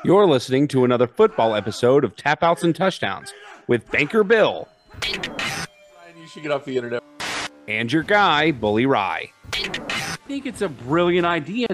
You're listening to another football episode of Tap Outs and Touchdowns with Banker Bill Ryan, you should get off the internet. and your guy, Bully Rye. I think it's a brilliant idea.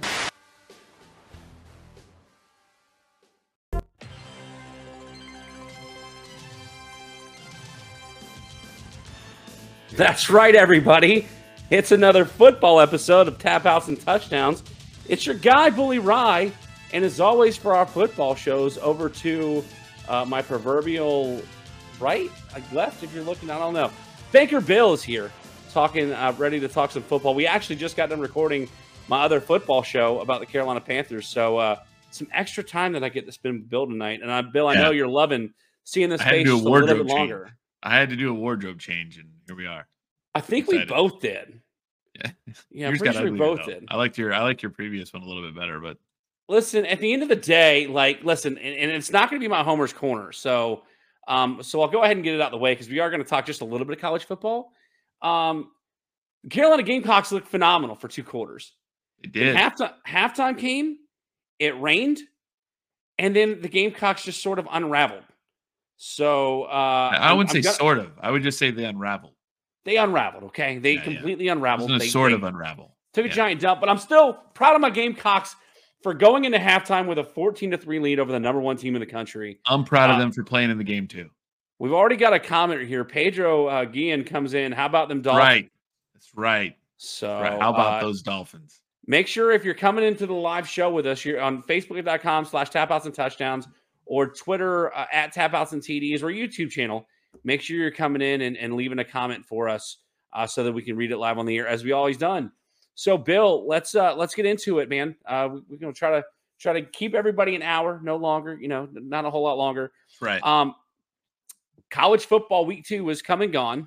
That's right, everybody. It's another football episode of Tap Outs and Touchdowns. It's your guy, Bully Rye. And as always, for our football shows, over to my proverbial right, left, if you're looking, I don't know. Banker Bill is here, talking, ready to talk some football. We actually just got done recording my other football show about the Carolina Panthers. So some extra time that I get to spend with Bill tonight. And Bill, I know you're loving seeing this face just a little bit longer. I had to do a wardrobe change, and here we are. I think we both did. Yeah, I'm pretty sure we both did. I liked your previous one a little bit better, but listen, at the end of the day, listen, and it's not going to be my Homer's Corner. So I'll go ahead and get it out of the way because we are going to talk just a little bit of college football. Carolina Gamecocks looked phenomenal for 2 quarters. it did. Halftime came, it rained, and then the Gamecocks just sort of unraveled. So I wouldn't say sort of. I would just say they unraveled. They unraveled, okay? They completely unraveled. They sort of unravel. Took a giant dump, but I'm still proud of my Gamecocks for going into halftime with a 14-3 lead over the number 1 team in the country. I'm proud of them for playing in the game too. We've already got a comment here. Pedro Guillen comes in. How about them Dolphins? Right. That's right. So how about those Dolphins? Make sure if you're coming into the live show with us, you're on Facebook.com/tapouts and touchdowns or Twitter at tapouts and TDs or YouTube channel. Make sure you're coming in and leaving a comment for us so that we can read it live on the air as we always done. So, Bill, let's get into it, man. We're going to try to keep everybody an hour, no longer. Not a whole lot longer. Right. College football week 2 is come and gone.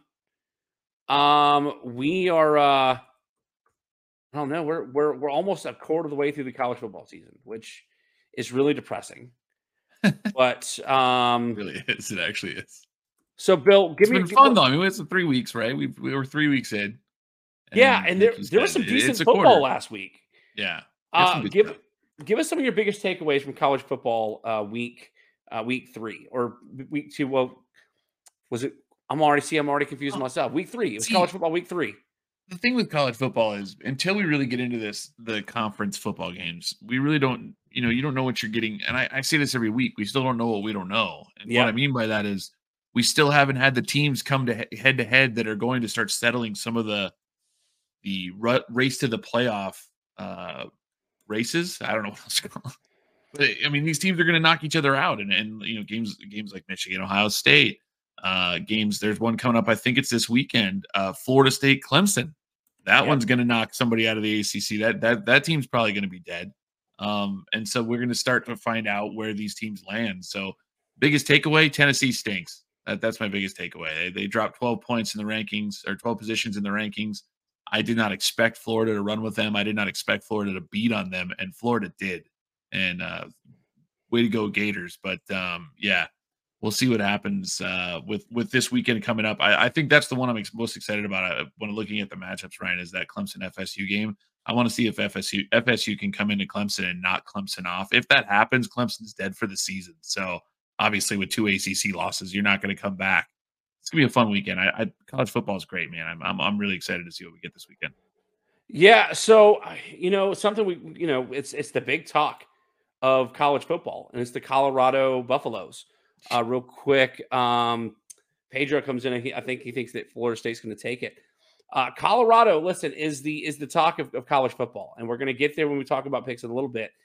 We are. I don't know. We're almost a quarter of the way through the college football season, which is really depressing. But it really is. It actually is. So, Bill, it's been fun though. I mean, it's 3 weeks, right? We were 3 weeks in. And there was some decent football last week. Yeah. Give us some of your biggest takeaways from college football week 3 or week 2. Well, was it? I'm already confused myself. Week 3. It was college football week 3. The thing with college football is until we really get into the conference football games, we really don't, you don't know what you're getting. And I say this every week. We still don't know what we don't know. And what I mean by that is we still haven't had the teams come to head that are going to start settling some of the race to the playoff races. I don't know what else to call it. But I mean, these teams are going to knock each other out, and games like Michigan, Ohio State, games. There's one coming up. I think it's this weekend. Florida State, Clemson. That one's going to knock somebody out of the ACC. That team's probably going to be dead. And so we're going to start to find out where these teams land. So biggest takeaway: Tennessee stinks. That's my biggest takeaway. They dropped 12 points in the rankings, or 12 positions in the rankings. I did not expect Florida to run with them. I did not expect Florida to beat on them, and Florida did. And way to go, Gators. But we'll see what happens with this weekend coming up. I think that's the one I'm most excited about when looking at the matchups, Ryan, is that Clemson FSU game. I want to see if FSU can come into Clemson and knock Clemson off. If that happens, Clemson's dead for the season. So obviously with 2 ACC losses, you're not going to come back. It's gonna be a fun weekend. College football is great, man. I'm really excited to see what we get this weekend. Yeah, so something it's the big talk of college football, and it's the Colorado Buffaloes. Real quick, Pedro comes in. I think he thinks that Florida State's going to take it. Colorado, listen, is the talk of college football, and we're going to get there when we talk about picks in a little bit.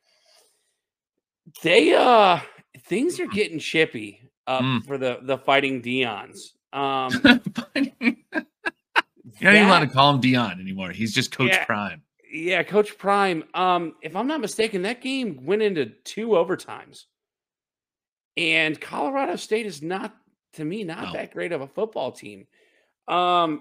Things are getting chippy for the Fighting Deons. You're not even allowed to call him Dion anymore. He's just Coach Prime. Yeah, Coach Prime. If I'm not mistaken, that game went into 2 overtimes. And Colorado State is not that great of a football team. They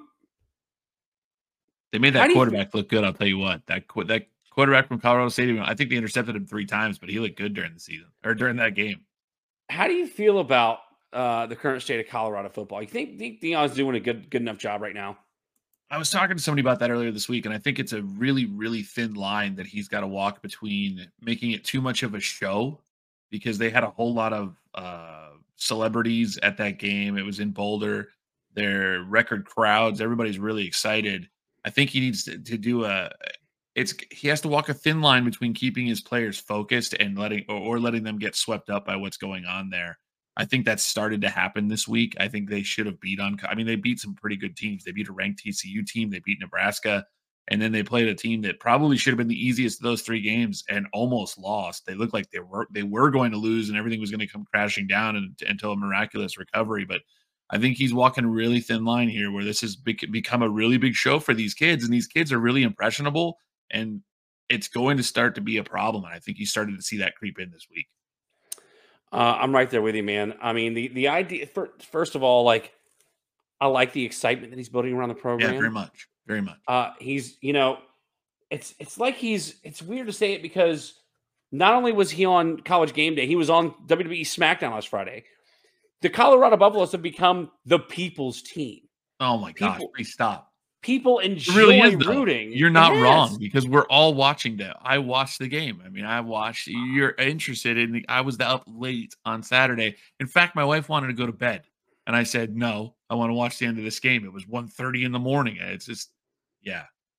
made that quarterback look good, I'll tell you what. That quarterback from Colorado State, I think they intercepted him 3 times, but he looked good during the season or during that game. How do you feel about the current state of Colorado football? You think Deion's doing a good enough job right now? I was talking to somebody about that earlier this week, and I think it's a really, really thin line that he's got to walk between making it too much of a show because they had a whole lot of celebrities at that game. It was in Boulder. Their record crowds. Everybody's really excited. I think he needs to do he has to walk a thin line between keeping his players focused and letting them get swept up by what's going on there. I think that's started to happen this week. I think they should have they beat some pretty good teams. They beat a ranked TCU team. They beat Nebraska. And then they played a team that probably should have been the easiest of those 3 games and almost lost. They looked like they were going to lose and everything was going to come crashing down until a miraculous recovery. But I think he's walking a really thin line here where this has become a really big show for these kids. And these kids are really impressionable, and it's going to start to be a problem. And I think you started to see that creep in this week. I'm right there with you, man. I mean, the idea, first of all, like, I like the excitement that he's building around the program. Yeah, very much. Very much. He's, it's like it's weird to say it because not only was he on College Game Day, he was on WWE SmackDown last Friday. The Colorado Buffaloes have become the people's team. Oh my gosh, please stop. People enjoy rooting. You're not wrong because we're all watching that. I watched the game. I mean, you're interested in I was up late on Saturday. In fact, my wife wanted to go to bed. And I said, no, I want to watch the end of this game. It was 1:30 in the morning. It's just, yeah.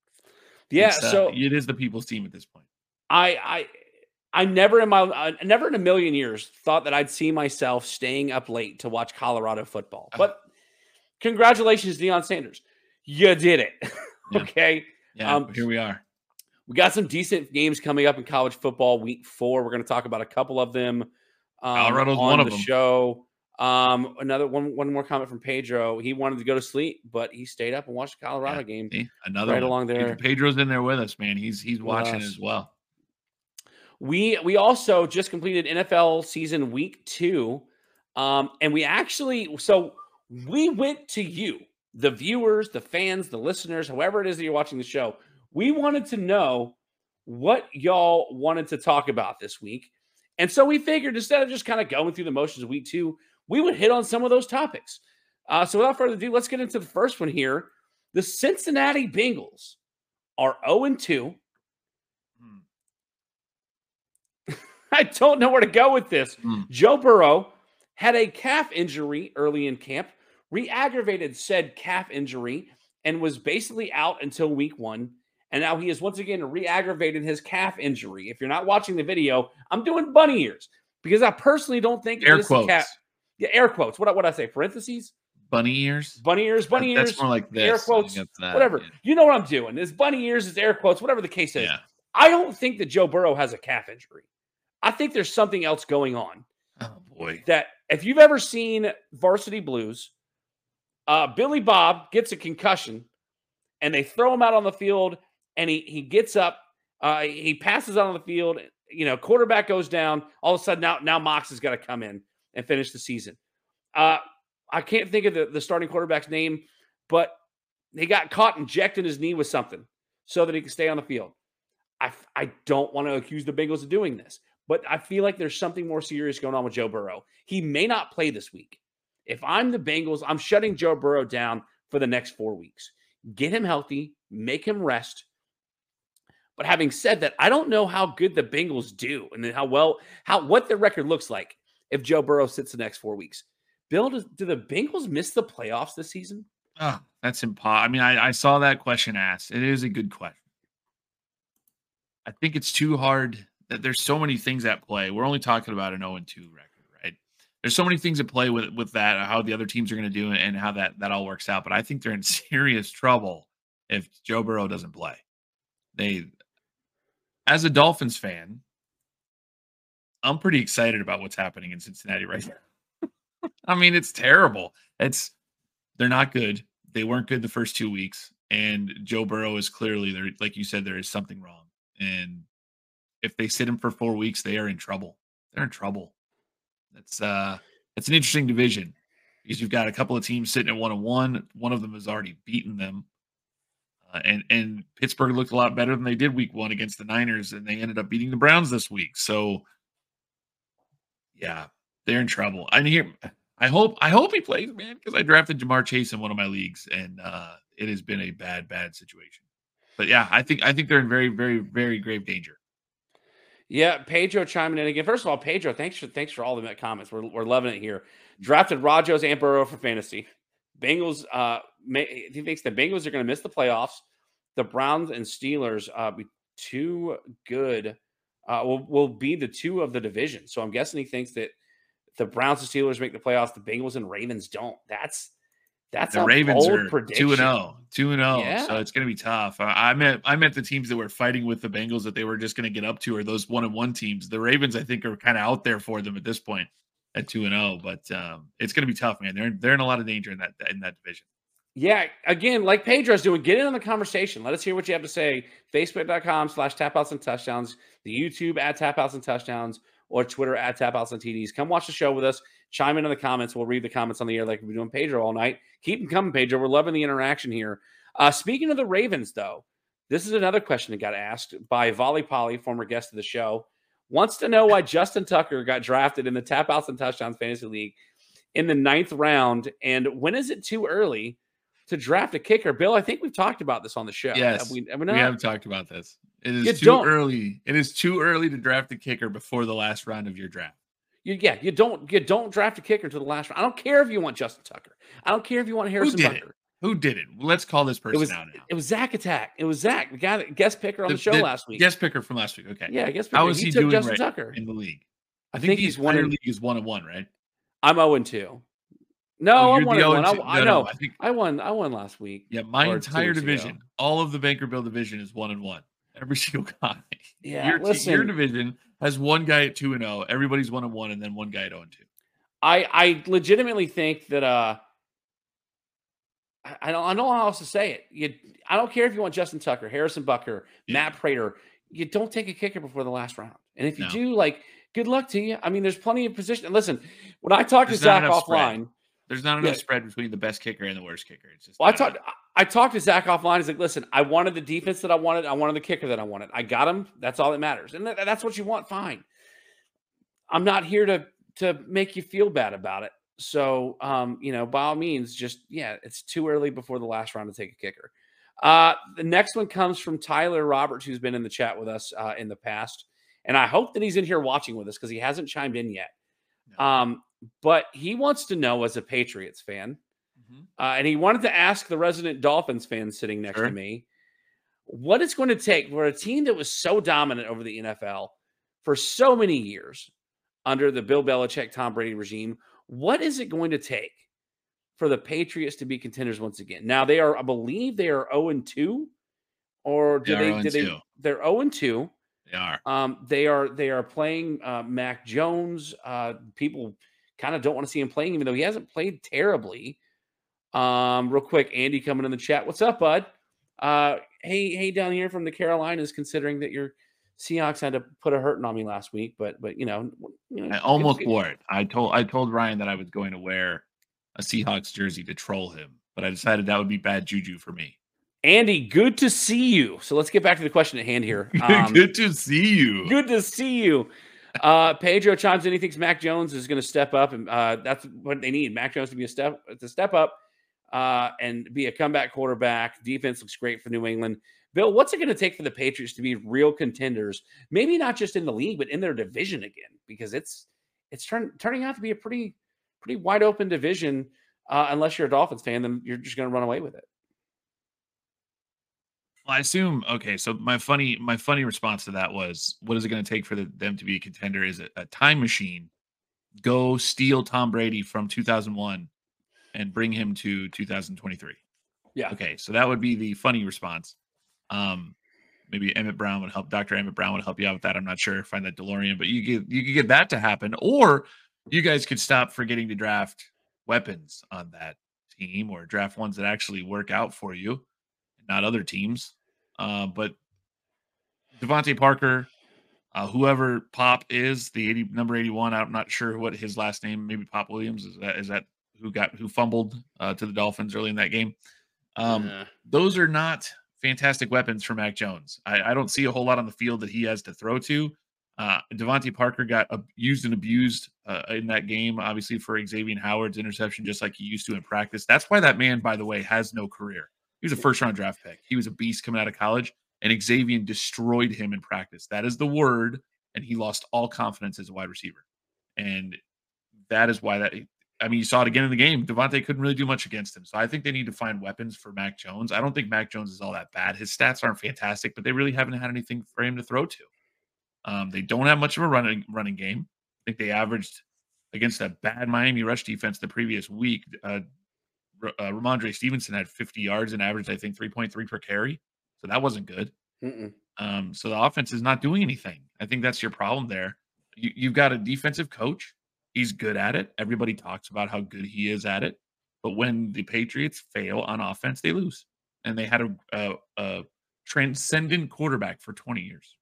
So it is the people's team at this point. I never in a million years thought that I'd see myself staying up late to watch Colorado football. But congratulations, Deion Sanders. You did it. Yeah. Okay. Yeah, here we are. We got some decent games coming up in college football week 4. We're going to talk about a couple of them. Colorado's on one of the them. Show. Another one more comment from Pedro. He wanted to go to sleep, but he stayed up and watched the Colorado game. See? Another right one. along there. Pedro's in there with us, man. He's watching as well. We also just completed NFL season week 2. And we went to you, the viewers, the fans, the listeners, however it is that you're watching the show. We wanted to know what y'all wanted to talk about this week. And so we figured instead of just kind of going through the motions of week 2, we would hit on some of those topics. So without further ado, let's get into the first one here. The Cincinnati Bengals are 0-2. I don't know where to go with this. Joe Burrow had a calf injury early in camp, re-aggravated said calf injury, and was basically out until week 1. And now he is once again re-aggravated his calf injury. If you're not watching the video, I'm doing bunny ears because I personally don't think air quotes. Yeah, air quotes. What I say? Parentheses? Bunny ears? Bunny ears. That's more like this. Air quotes. Whatever. Yeah. You know what I'm doing. It's bunny ears, it's air quotes, whatever the case is. Yeah. I don't think that Joe Burrow has a calf injury. I think there's something else going on. Oh, boy. That if you've ever seen Varsity Blues, Billy Bob gets a concussion and they throw him out on the field and he gets up, he passes out on the field, quarterback goes down, all of a sudden now Mox has got to come in and finish the season. I can't think of the starting quarterback's name, but he got caught injecting his knee with something so that he can stay on the field. I don't want to accuse the Bengals of doing this, but I feel like there's something more serious going on with Joe Burrow. He may not play this week. If I'm the Bengals, I'm shutting Joe Burrow down for the next 4 weeks. Get him healthy, make him rest. But having said that, I don't know how good the Bengals do and what their record looks like if Joe Burrow sits the next 4 weeks. Bill, do the Bengals miss the playoffs this season? Oh, that's impossible. I mean, I saw that question asked. It is a good question. I think it's too hard. There's so many things at play. We're only talking about an 0-2 record, right? There's so many things at play with that, how the other teams are going to do and how that all works out. But I think they're in serious trouble if Joe Burrow doesn't play. As a Dolphins fan, I'm pretty excited about what's happening in Cincinnati right now. I mean, it's terrible. They're not good. They weren't good the first 2 weeks. And Joe Burrow is clearly there. Like you said, there is something wrong. And if they sit him for 4 weeks, they are in trouble. They're in trouble. It's an interesting division because you've got a couple of teams sitting at 1-1. One of them has already beaten them. And Pittsburgh looked a lot better than they did week 1 against the Niners, and they ended up beating the Browns this week. So, yeah, they're in trouble. I hope he plays, man, because I drafted Jamar Chase in one of my leagues, and it has been a bad situation. But yeah, I think they're in very, very, very grave danger. Yeah, Pedro chiming in again. First of all, Pedro, thanks for all the comments. We're loving it here. Drafted Rajos and Burrow for fantasy. Bengals. He thinks the Bengals are going to miss the playoffs. The Browns and Steelers be too good. Will be the two of the division. So I'm guessing he thinks that the Browns and Steelers make the playoffs. The Bengals and Ravens don't. That's the a Ravens bold are prediction. 2-0. Yeah. So it's going to be tough. I meant the teams that were fighting with the Bengals that they were just going to get up to, or those 1-1 teams. The Ravens, I think, are kind of out there for them at this point at 2-0. But it's going to be tough, man. They're in a lot of danger in that division. Yeah, again, like Pedro's doing, get in on the conversation. Let us hear what you have to say. Facebook.com/tapoutsandtouchdowns, the YouTube @tapoutsandtouchdowns, or Twitter @tapoutsandtds. Come watch the show with us. Chime in the comments. We'll read the comments on the air like we've been doing Pedro all night. Keep them coming, Pedro. We're loving the interaction here. Speaking of the Ravens, though, this is another question that got asked by Volley Polly, former guest of the show. Wants to know why Justin Tucker got drafted in the Tap Outs and Touchdowns Fantasy League in the 9th round, and when is it too early to draft a kicker? Bill, I think we've talked about this on the show. Yes, we have talked about this. It is too early. It is too early to draft a kicker before the last round of your draft. You don't draft a kicker until the last round. I don't care if you want Justin Tucker. I don't care if you want Harrison Butker. Who did it? Let's call this person out now. It was Zach Attack. It was Zach, the guy that guest picker on the show last week. Guest picker from last week. Okay. Yeah, guest picker. How is he took doing Justin Tucker in the league? I think he's one. League is 1-1, right? I'm 0-2. No, I'm 1-1. I know. I won last week. Yeah, my entire division, all of the Bankerville division is 1-1. Every single guy. Yeah, your division has one guy at 2-0. Everybody's 1-1, and then one guy at 0-2. I legitimately think that I don't know how else to say it. I don't care if you want Justin Tucker, Harrison Butker, Matt Prater. You don't take a kicker before the last round. And if you do, like, good luck to you. I mean, there's plenty of position. And listen, when I talked to Zach offline, there's not enough spread between the best kicker and the worst kicker. It's just I talked to Zach offline. He's like, listen, I wanted the defense that I wanted. I wanted the kicker that I wanted. I got him. That's all that matters. And that's what you want. Fine. I'm not here to make you feel bad about it. So, by all means, it's too early before the last round to take a kicker. The next one comes from Tyler Roberts, who's been in the chat with us in the past. And I hope that he's in here watching with us because he hasn't chimed in yet. No. But he wants to know, as a Patriots fan, and he wanted to ask the resident Dolphins fan sitting next to me, what it's going to take for a team that was so dominant over the NFL for so many years under the Bill Belichick, Tom Brady regime. What is it going to take for the Patriots to be contenders once again? Now I believe they are 0-2, or they're 0-2. They are. They are playing Mac Jones. People kind of don't want to see him playing, even though he hasn't played terribly. Real quick, Andy coming in the chat. What's up, bud? Hey, down here from the Carolinas, considering that your Seahawks had to put a hurting on me last week, but I almost wore it. I told Ryan that I was going to wear a Seahawks jersey to troll him, but I decided that would be bad juju for me. Andy, good to see you. So let's get back to the question at hand here. Good to see you. Good to see you. Pedro chimes in. He thinks Mac Jones is going to step up, and that's what they need. Mac Jones to step up and be a comeback quarterback. Defense looks great for New England. Bill, what's it going to take for the Patriots to be real contenders? Maybe not just in the league, but in their division again, because it's turning out to be a pretty wide open division. Unless you're a Dolphins fan, then you're just going to run away with it. Well, I assume, okay, so my funny response to that was, what is it going to take for them to be a contender? Is it a time machine? Go steal Tom Brady from 2001 and bring him to 2023. Yeah. Okay, so that would be the funny response. Maybe Emmett Brown would help. Dr. Emmett Brown would help you out with that. I'm not sure. Find that DeLorean, but you could get that to happen, or you guys could stop forgetting to draft weapons on that team, or draft ones that actually work out for you, not other teams. But Devontae Parker, whoever Pop is, the number 81. I'm not sure what his last name. Maybe Pop Williams is that who fumbled to the Dolphins early in that game. Those are not fantastic weapons for Mac Jones. I don't see a whole lot on the field that he has to throw to. Devontae Parker got used and abused in that game, obviously, for Xavier Howard's interception, just like he used to in practice. That's why that man, by the way, has no career. He was a first-round draft pick. He was a beast coming out of college, and Xavier destroyed him in practice. That is the word, and he lost all confidence as a wide receiver. And that is why you saw it again in the game. Devontae couldn't really do much against him. So I think they need to find weapons for Mac Jones. I don't think Mac Jones is all that bad. His stats aren't fantastic, but they really haven't had anything for him to throw to. They don't have much of a running game. I think they averaged against a bad Miami rush defense the previous week. Ramondre Stevenson had 50 yards and averaged, I think, 3.3 per carry. So that wasn't good. So the offense is not doing anything. I think that's your problem there. You've got a defensive coach. He's good at it. Everybody talks about how good he is at it. But when the Patriots fail on offense, they lose. And they had a transcendent quarterback for 20 years.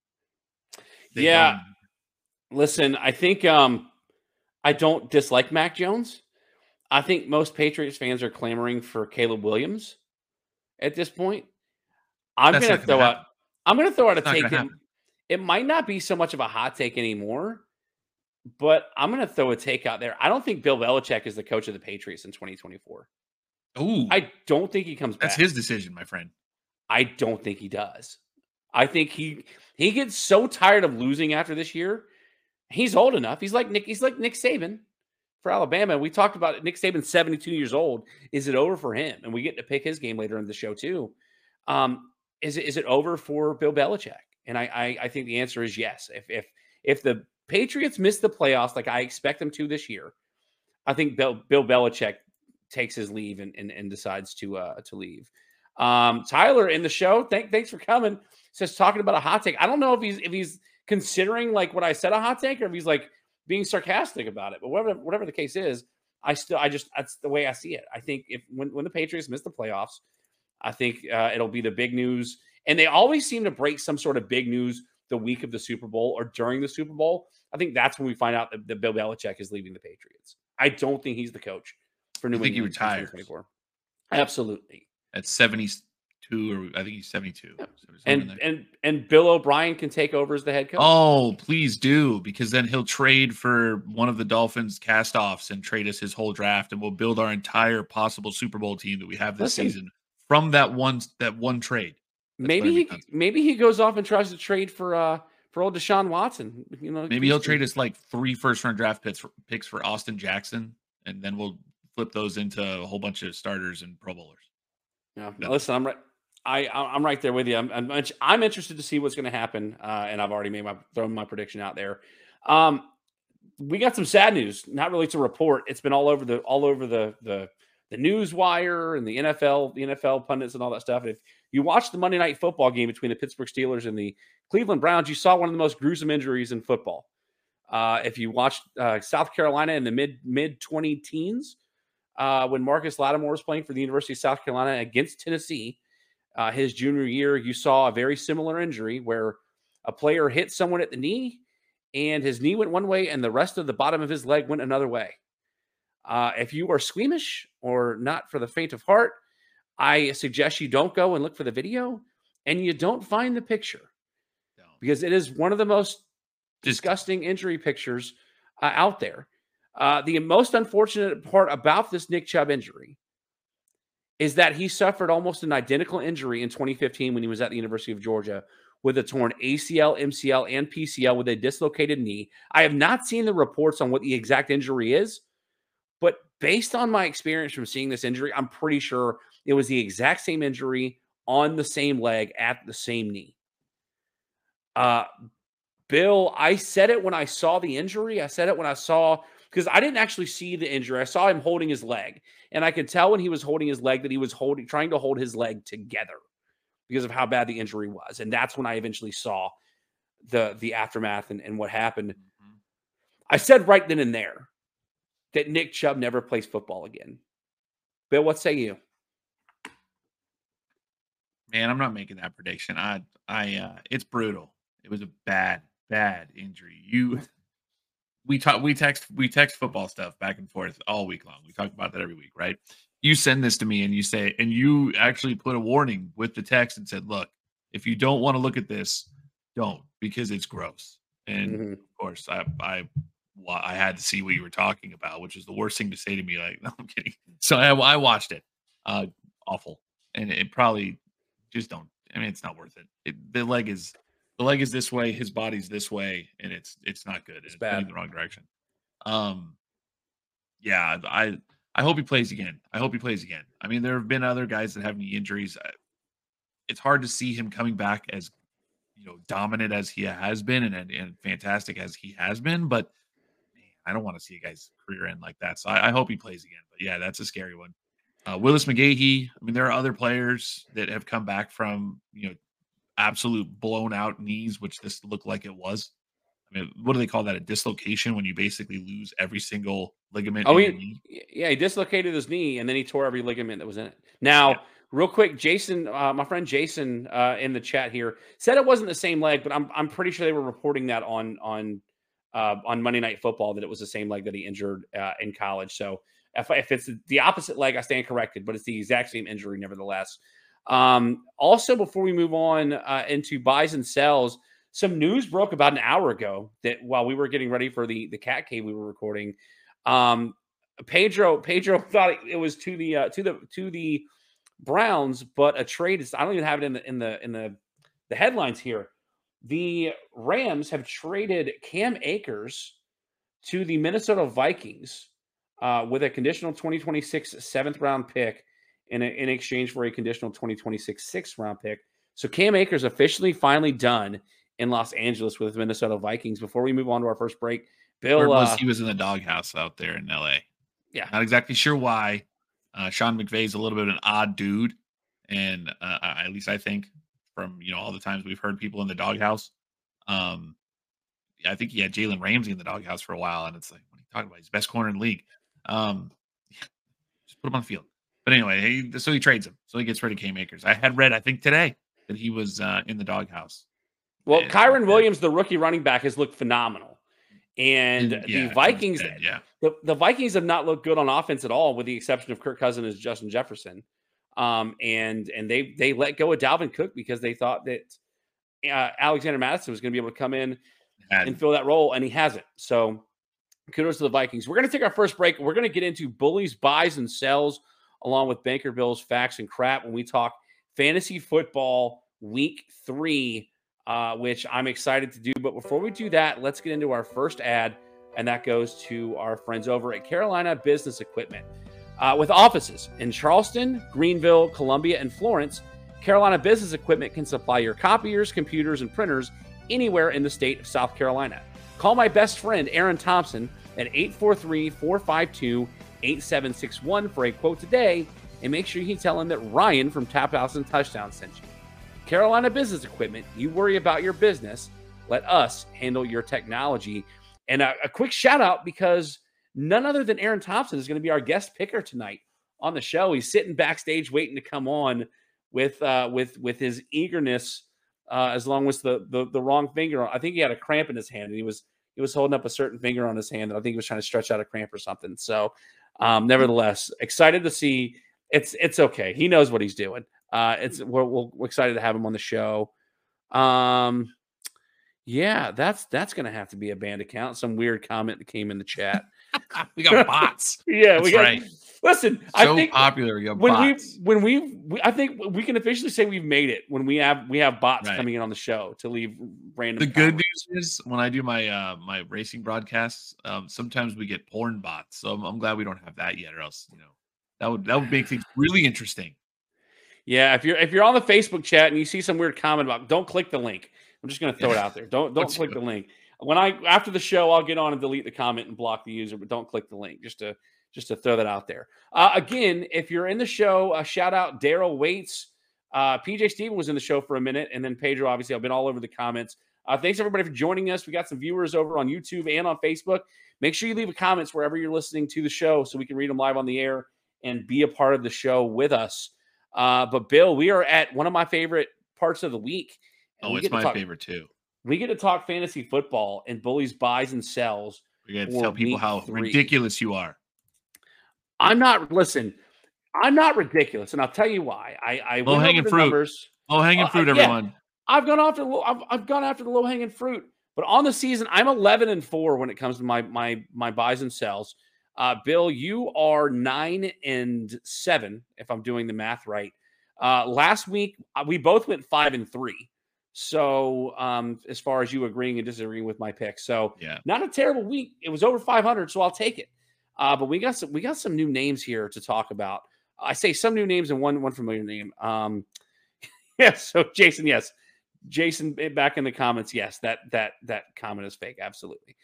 Listen, I think I don't dislike Mac Jones. I think most Patriots fans are clamoring for Caleb Williams at this point. I'm going to throw out a take. It might not be so much of a hot take anymore, but I'm going to throw a take out there. I don't think Bill Belichick is the coach of the Patriots in 2024. Ooh. I don't think he comes back. That's his decision, my friend. I don't think he does. I think he gets so tired of losing after this year. He's old enough. He's like Nick Saban for Alabama. We talked about it. Nick Saban's 72 years old. Is it over for him? And we get to pick his game later in the show too. Is it over for Bill Belichick? And I think the answer is yes. If the Patriots miss the playoffs like I expect them to this year, I think Bill Belichick takes his leave and decides to leave. Tyler in the show, thanks for coming. Says talking about a hot take. I don't know if he's considering like what I said a hot take or if he's like being sarcastic about it. But whatever the case is, that's the way I see it. I think when the Patriots miss the playoffs, I think it'll be the big news. And they always seem to break some sort of big news the week of the Super Bowl or during the Super Bowl. I think that's when we find out that Bill Belichick is leaving the Patriots. I don't think he's the coach for New England. I think he retired. Absolutely. At 72, or I think he's 72. Yeah. And Bill O'Brien can take over as the head coach. Oh, please do, because then he'll trade for one of the Dolphins cast-offs and trade us his whole draft, and we'll build our entire possible Super Bowl team that we have this season from that one trade. Maybe he goes off and tries to trade for old Deshaun Watson. Maybe he'll trade us like 3 first-round draft picks for Austin Jackson, and then we'll flip those into a whole bunch of starters and Pro Bowlers. Yeah, listen, I'm right. I'm right there with you. I'm interested to see what's going to happen, and I've already thrown my prediction out there. We got some sad news, not really to report. It's been all over the news wire and the NFL pundits and all that stuff. If you watched the Monday Night Football game between the Pittsburgh Steelers and the Cleveland Browns, you saw one of the most gruesome injuries in football. If you watched South Carolina in the mid 20 teens, when Marcus Lattimore was playing for the University of South Carolina against Tennessee, his junior year, you saw a very similar injury where a player hit someone at the knee and his knee went one way and the rest of the bottom of his leg went another way. If you are squeamish or not for the faint of heart, I suggest you don't go and look for the video and you don't find the picture because it is one of the most disgusting injury pictures out there. The most unfortunate part about this Nick Chubb injury is that he suffered almost an identical injury in 2015 when he was at the University of Georgia with a torn ACL, MCL, and PCL with a dislocated knee. I have not seen the reports on what the exact injury is, but based on my experience from seeing this injury, I'm pretty sure it was the exact same injury on the same leg at the same knee. Bill, I said it when I saw the injury. I said it when I saw, because I didn't actually see the injury. I saw him holding his leg. And I could tell when he was holding his leg that he was trying to hold his leg together because of how bad the injury was. And that's when I eventually saw the aftermath and what happened. Mm-hmm. I said right then and there that Nick Chubb never plays football again. Bill, what say you? Man, I'm not making that prediction. It's brutal. It was a bad injury. We text football stuff back and forth all week long. We talk about that every week, right? You send this to me and you actually put a warning with the text and said, look, if you don't want to look at this, don't, because it's gross. And of course I had to see what you were talking about, which is the worst thing to say to me. Like, no, I'm kidding. So I watched it. Awful. And it probably just don't. I mean, it's not worth it. The leg is The leg is this way, his body's this way, and it's not good. It's bad. pointing the wrong direction. Yeah, I hope he plays again. I hope he plays again. I mean, there have been other guys that have knee injuries. It's hard to see him coming back as dominant as he has been and fantastic as he has been, but man, I don't want to see a guy's career end like that. So I hope he plays again. But yeah, that's a scary one. Willis McGahee. I mean, there are other players that have come back from absolute blown out knees, which this looked like it was. I mean, what do they call that? A dislocation, when you basically lose every single ligament in your knee? Yeah, he dislocated his knee and then he tore every ligament that was in it. Now, real quick, Jason, my friend Jason in the chat here said it wasn't the same leg, but I'm pretty sure they were reporting that on Monday Night Football that it was the same leg that he injured in college. So if it's the opposite leg, I stand corrected, but it's the exact same injury nevertheless. Also, before we move on into buys and sells, some news broke about an hour ago that while we were getting ready for the Cat Cave we were recording, Pedro thought it was to the Browns, but a trade is, I don't even have it in the headlines here. The Rams have traded Cam Akers to the Minnesota Vikings with a conditional 2026 7th round pick in exchange for a conditional 2026 6th round pick. So Cam Akers officially finally done in Los Angeles with the Minnesota Vikings. Before we move on to our first break, Bill, he was in the doghouse out there in LA. Yeah, not exactly sure why. Sean McVay's a little bit of an odd dude, and at least I think from all the times we've heard people in the doghouse. I think he had Jalen Ramsey in the doghouse for a while, and it's like, what are you talking about? He's the best corner in the league. Just put him on the field. But anyway, so he trades him. So he gets rid of Cam Akers. I had read, I think today, that he was in the doghouse. Well, Kyron Williams, the rookie running back, has looked phenomenal. And the Vikings, the Vikings have not looked good on offense at all, with the exception of Kirk Cousins and Justin Jefferson. And they let go of Dalvin Cook because they thought that Alexander Mattison was going to be able to come in and fill that role, and he hasn't. So kudos to the Vikings. We're going to take our first break. We're going to get into bullies, buys, and sells, along with Banker Bill's facts and crap when we talk fantasy football week 3. Which I'm excited to do. But before we do that, let's get into our first ad, and that goes to our friends over at Carolina Business Equipment. With offices in Charleston, Greenville, Columbia, and Florence, Carolina Business Equipment can supply your copiers, computers, and printers anywhere in the state of South Carolina. Call my best friend, Aaron Thompson, at 843-452-8761 for a quote today, and make sure you tell him that Ryan from Tap House and Touchdown sent you. Carolina Business Equipment, you worry about your business, let us handle your technology. And a quick shout out, because none other than Aaron Thompson is going to be our guest picker tonight on the show. He's sitting backstage waiting to come on with his eagerness, as long as the wrong finger. I think he had a cramp in his hand, and he was holding up a certain finger on his hand, and I think he was trying to stretch out a cramp or something. So, nevertheless, excited to see. It's okay. He knows what he's doing. We're excited to have him on the show. Yeah, that's going to have to be a banned account. Some weird comment that came in the chat. We got bots. Yeah, that's right. Listen, so I think popular. We got bots. I think we can officially say we've made it when we have bots coming in on the show to leave random. The good news is, when I do my my racing broadcasts, sometimes we get porn bots. So I'm glad we don't have that yet, or else that would make things really interesting. Yeah, if you're on the Facebook chat and you see some weird comment about, don't click the link. I'm just going to throw it out there. Don't click the link. After the show, I'll get on and delete the comment and block the user, but don't click the link. Just to throw that out there. Again, if you're in the show, shout out Daryl Waits. PJ Steven was in the show for a minute, and then Pedro. Obviously, I've been all over the comments. Thanks everybody for joining us. We got some viewers over on YouTube and on Facebook. Make sure you leave a comments wherever you're listening to the show, so we can read them live on the air and be a part of the show with us. But Bill, we are at one of my favorite parts of the week. Oh, it's my favorite too. We get to talk fantasy football and bullies, buys, and sells. We got to tell people how ridiculous you are. I'm not ridiculous, and I'll tell you why. I low hanging fruit. Low hanging fruit, everyone. Yeah, I've gone after the low hanging fruit. But on the season, I'm 11-4 when it comes to my buys and sells. Bill, you are 9-7 if I'm doing the math right. Last week we both went 5-3, So as far as you agreeing and disagreeing with my pick, so Yeah. not a terrible week. It was over 500, so I'll take it. But we got some new names here to talk about. I say some new names and one familiar name. Yes. So Jason, yes. Jason back in the comments. Yes, that comment is fake. Absolutely.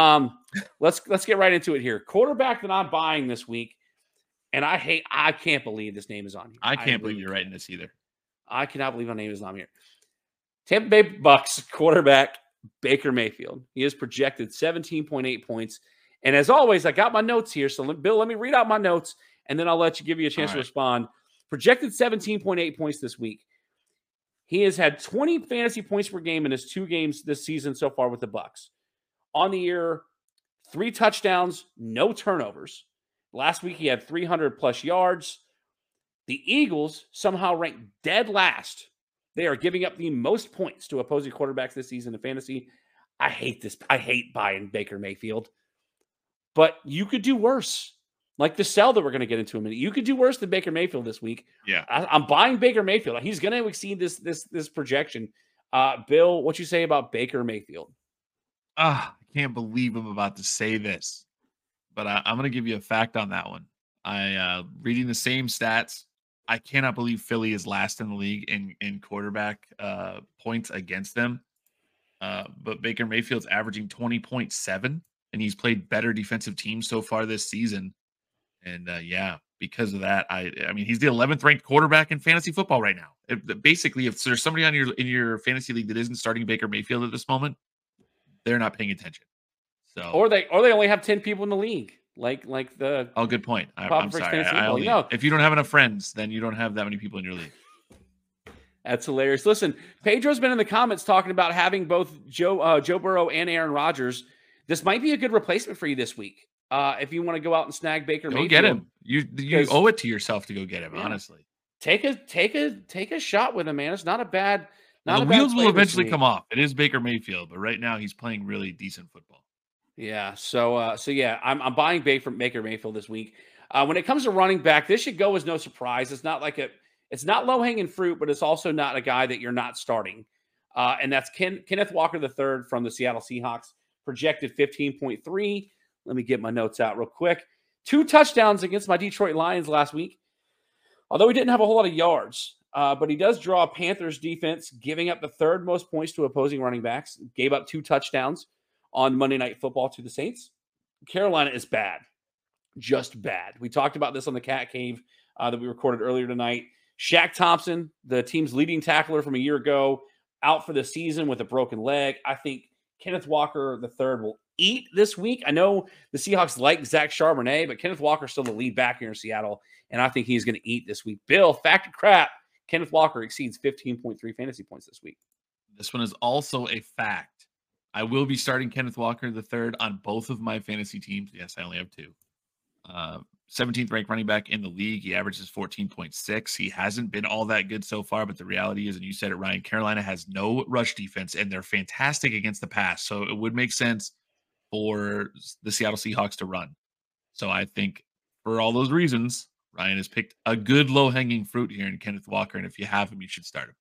Let's get right into it here. Quarterback that I'm buying this week, and I can't believe this name is on here. I can't believe you're writing this either. I cannot believe my name is on here. Tampa Bay Bucks quarterback Baker Mayfield. He is projected 17.8 points. And as always, I got my notes here. So Bill, let me read out my notes, and then I'll give you a chance to respond. Projected 17.8 points this week. He has had 20 fantasy points per game in his 2 games this season so far with the Bucks. On the year, 3 touchdowns, no turnovers. Last week, he had 300-plus yards. The Eagles somehow ranked dead last. They are giving up the most points to opposing quarterbacks this season in fantasy. I hate this. I hate buying Baker Mayfield. But you could do worse. Like the sell that we're going to get into in a minute. You could do worse than Baker Mayfield this week. Yeah. I'm buying Baker Mayfield. He's going to exceed this projection. Bill, what you say about Baker Mayfield? I can't believe I'm about to say this, but I'm going to give you a fact on that one. Reading the same stats. I cannot believe Philly is last in the league in quarterback points against them. But Baker Mayfield's averaging 20.7, and he's played better defensive teams so far this season. And because of that, I mean, he's the 11th ranked quarterback in fantasy football right now. Basically, if there's somebody in your fantasy league that isn't starting Baker Mayfield at this moment, they're not paying attention. So, or they only have 10 people in the league. Like the good point. I'm sorry. If you don't have enough friends, then you don't have that many people in your league. That's hilarious. Listen, Pedro's been in the comments talking about having both Joe Burrow and Aaron Rodgers. This might be a good replacement for you this week. If you want to go out and snag Baker Mayfield. Go get him. You owe it to yourself to go get him, honestly. Take a shot with him, man. It's not a bad the wheels will eventually come off. It is Baker Mayfield, but right now he's playing really decent football. Yeah. So yeah, I'm buying Baker Mayfield this week. When it comes to running back, this should go as no surprise. It's not it's not low hanging fruit, but it's also not a guy that you're not starting. And that's Kenneth Walker III from the Seattle Seahawks, projected 15.3. Let me get my notes out real quick. 2 touchdowns against my Detroit Lions last week. Although he didn't have a whole lot of yards, but he does draw Panthers defense, giving up the 3rd most points to opposing running backs. Gave up 2 touchdowns on Monday Night Football to the Saints. Carolina is bad. Just bad. We talked about this on the Cat Cave that we recorded earlier tonight. Shaq Thompson, the team's leading tackler from a year ago, out for the season with a broken leg. I think Kenneth Walker III will eat this week. I know the Seahawks like Zach Charbonnet, but Kenneth Walker's still the lead back here in Seattle, and I think he's going to eat this week. Bill, fact or crap, Kenneth Walker exceeds 15.3 fantasy points this week. This one is also a fact. I will be starting Kenneth Walker III on both of my fantasy teams. Yes, I only have 2. 17th ranked running back in the league. He averages 14.6. He hasn't been all that good so far, but the reality is, and you said it, Ryan, Carolina has no rush defense, and they're fantastic against the pass. So it would make sense for the Seattle Seahawks to run. So I think for all those reasons, Ryan has picked a good low-hanging fruit here in Kenneth Walker, and if you have him, you should start him.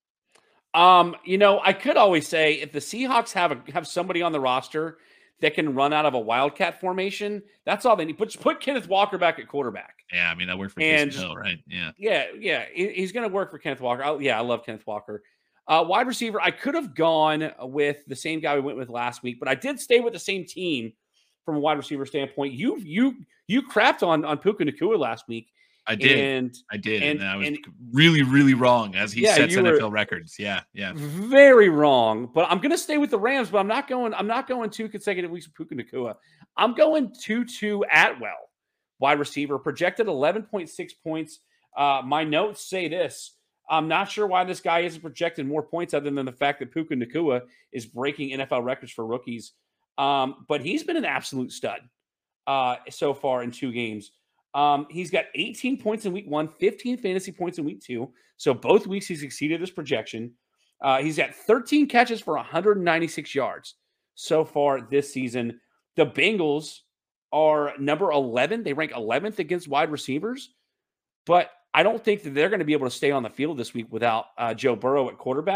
I could always say if the Seahawks have somebody on the roster that can run out of a wildcat formation, that's all they need. Put Kenneth Walker back at quarterback. Yeah, I mean, that worked for Taysom Hill, right? Yeah. He's going to work for Kenneth Walker. I love Kenneth Walker. Wide receiver, I could have gone with the same guy we went with last week, but I did stay with the same team from a wide receiver standpoint. You crapped on Puka Nacua last week. I did. And I was really, really wrong as he sets NFL records. Yeah. Very wrong. But I'm going to stay with the Rams, but I'm not going 2 consecutive weeks with Puka Nacua. I'm going 2-2 Atwell, wide receiver, projected 11.6 points. My notes say this. I'm not sure why this guy isn't projected more points other than the fact that Puka Nacua is breaking NFL records for rookies. But he's been an absolute stud so far in 2 games. He's got 18 points in week 1, 15 fantasy points in week 2. So both weeks he's exceeded his projection. He's got 13 catches for 196 yards so far this season. The Bengals are number 11. They rank 11th against wide receivers, but I don't think that they're going to be able to stay on the field this week without Joe Burrow at quarterback.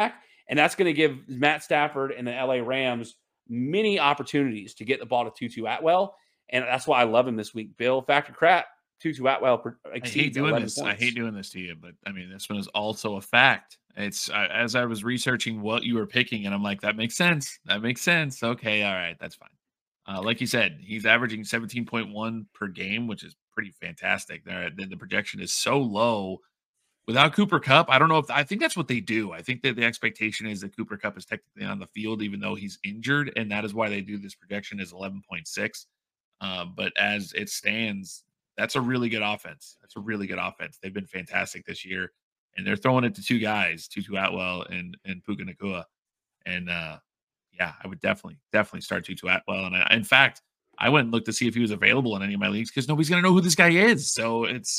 And that's going to give Matt Stafford and the LA Rams many opportunities to get the ball to Tutu Atwell. And that's why I love him this week. Bill, factor crap. Tutu Atwell exceeds 11 points. I hate doing this to you, but I mean, this one is also a fact. It's as I was researching what you were picking, and I'm like, that makes sense. That makes sense. Okay, all right, that's fine. Like you said, he's averaging 17.1 per game, which is pretty fantastic. The projection is so low. Without Cooper Kupp, I don't know I think that's what they do. I think that the expectation is that Cooper Kupp is technically on the field, even though he's injured, and that is why they do this projection is 11.6. But as it stands, that's a really good offense. They've been fantastic this year, and they're throwing it to two guys, Tutu Atwell and Puka Nacua. And yeah, I would definitely start Tutu Atwell. And in fact, I went and looked to see if he was available in any of my leagues because nobody's gonna know who this guy is. So it's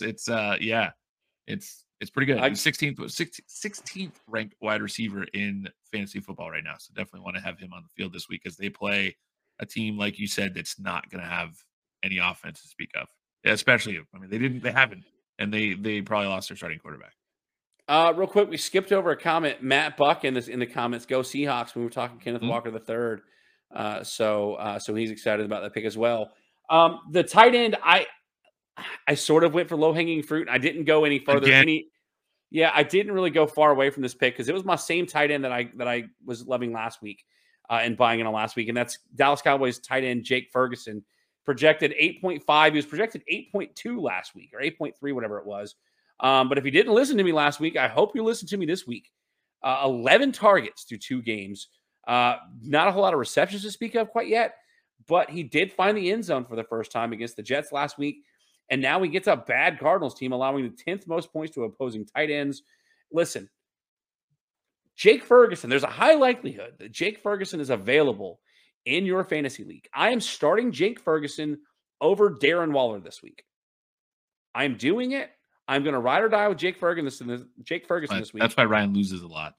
pretty good. He's 16th ranked wide receiver in fantasy football right now. So definitely want to have him on the field this week because they play a team, like you said, that's not going to have any offense to speak of. Especially, I mean, they haven't, and they probably lost their starting quarterback. Real quick, we skipped over a comment. Matt Buck in the comments, go Seahawks. We were talking Kenneth Walker III. So he's excited about that pick as well. The tight end, I sort of went for low-hanging fruit. I didn't go any further. I didn't really go far away from this pick because it was my same tight end that I was loving last week and buying in on last week, and that's Dallas Cowboys tight end Jake Ferguson, projected 8.5. He was projected 8.2 last week or 8.3, whatever it was. But if you didn't listen to me last week, I hope you listened to me this week. 11 targets through 2 games. Not a whole lot of receptions to speak of quite yet, but he did find the end zone for the first time against the Jets last week. And now he gets a bad Cardinals team, allowing the 10th most points to opposing tight ends. Listen, Jake Ferguson, there's a high likelihood that Jake Ferguson is available in your fantasy league. I am starting Jake Ferguson over Darren Waller this week. I'm doing it. I'm going to ride or die with Jake Ferguson this week. That's why Ryan loses a lot.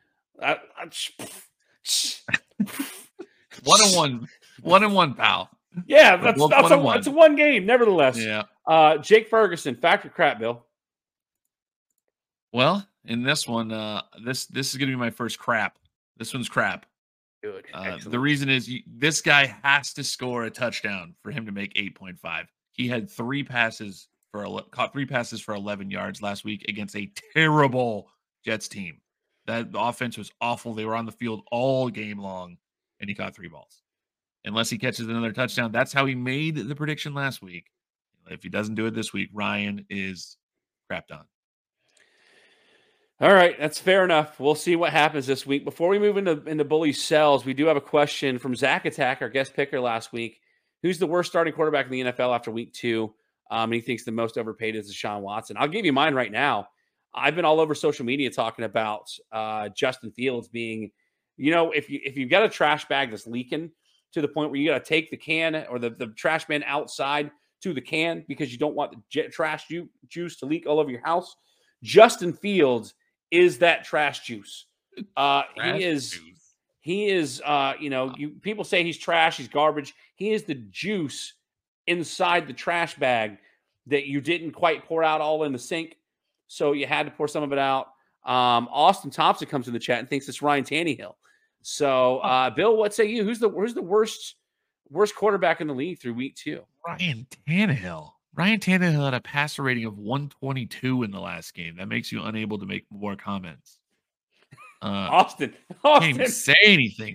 1-1, pal. Yeah, that's a one game, nevertheless. Yeah. Jake Ferguson, factor crap, Bill. Well, in this one, this is going to be my first crap. This one's crap. Good. The reason is this guy has to score a touchdown for him to make 8.5. He had caught 3 passes for 11 yards last week against a terrible Jets team. The offense was awful. They were on the field all game long, and he caught 3 balls. Unless he catches another touchdown, that's how he made the prediction last week. If he doesn't do it this week, Ryan is crapped on. All right, that's fair enough. We'll see what happens this week. Before we move into Bully Sells, we do have a question from Zach Attack, our guest picker last week. Who's the worst starting quarterback in the NFL after week 2? And he thinks the most overpaid is Deshaun Watson. I'll give you mine right now. I've been all over social media talking about Justin Fields being, if you've got a trash bag that's leaking to the point where you got to take the can or the trash bin outside to the can because you don't want the trash juice to leak all over your house. Justin Fields is that trash juice. He is. People say he's trash, he's garbage. He is the juice inside the trash bag that you didn't quite pour out all in the sink, so you had to pour some of it out. Austin Thompson comes in the chat and thinks it's Ryan Tannehill. So, Bill, what say you? Who's the worst quarterback in the league through week 2? Ryan Tannehill. Ryan Tannehill had a passer rating of 122 in the last game. That makes you unable to make more comments. Austin. Can't even say anything.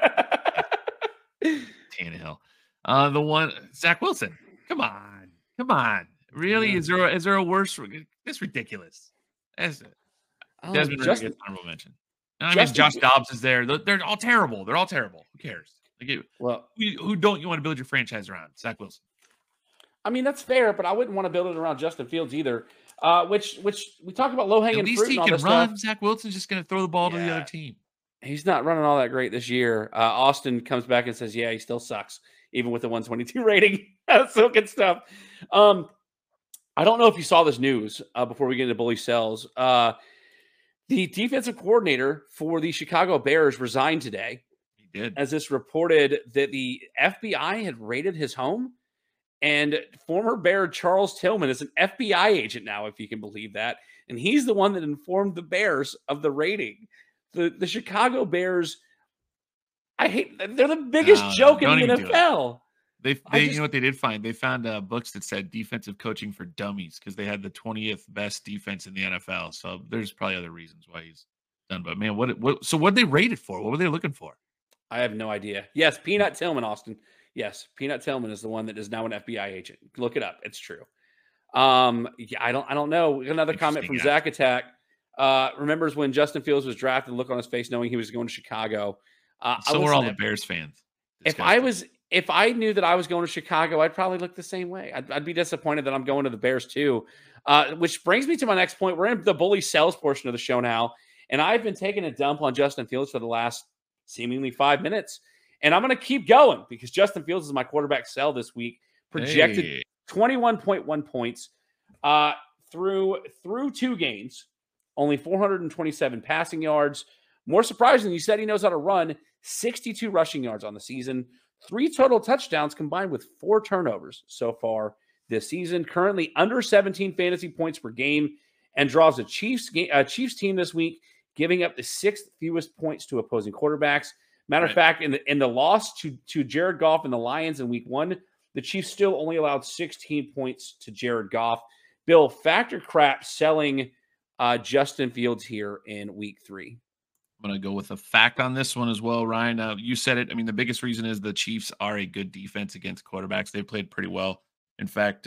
Tannehill. The one, Zach Wilson. Come on. Really? Yeah. Is there a worse? It's ridiculous. That's it. Desmond Ridder gets honorable mention. I mean, Josh Dobbs is there. They're all terrible. Who cares? Who don't you want to build your franchise around? Zach Wilson. I mean, that's fair, but I wouldn't want to build it around Justin Fields either. Which we talk about low hanging fruit. At least he can run. Zach Wilson's just going to throw the ball to the other team. He's not running all that great this year. Austin comes back and says, "Yeah, he still sucks, even with the 122 rating." So good stuff. I don't know if you saw this news before we get into Bully Sells. The defensive coordinator for the Chicago Bears resigned today. He did. As this reported that the FBI had raided his home, and former Bear Charles Tillman is an FBI agent now, if you can believe that. And he's the one that informed the Bears of the raiding. The Chicago Bears, they're the biggest joke in the NFL. You know what they did find? They found books that said defensive coaching for dummies because they had the 20th best defense in the NFL. So there's probably other reasons why he's done. But man, so what they rated for? What were they looking for? I have no idea. Yes, Peanut Tillman, Austin. Yes, Peanut Tillman is the one that is now an FBI agent. Look it up. It's true. Yeah, I don't know. Another comment from Zach Attack. Remembers when Justin Fields was drafted, look on his face knowing he was going to Chicago. So were all the Bears fans. If I knew that I was going to Chicago, I'd probably look the same way. I'd be disappointed that I'm going to the Bears too. Which brings me to my next point. We're in the bully sales portion of the show now, and I've been taking a dump on Justin Fields for the last seemingly 5 minutes, and I'm going to keep going because Justin Fields is my quarterback sell this week. Projected 21.1 points through 2 games, only 427 passing yards. More surprisingly, you said he knows how to run. 62 rushing yards on the season. 3 total touchdowns combined with 4 turnovers so far this season. Currently under 17 fantasy points per game and draws a Chiefs team this week, giving up the 6th fewest points to opposing quarterbacks. Matter of fact, in the loss to Jared Goff and the Lions in week 1, the Chiefs still only allowed 16 points to Jared Goff. Bill, factor crap selling Justin Fields here in week 3. I'm going to go with a fact on this one as well, Ryan. You said it. I mean, the biggest reason is the Chiefs are a good defense against quarterbacks. They've played pretty well. In fact,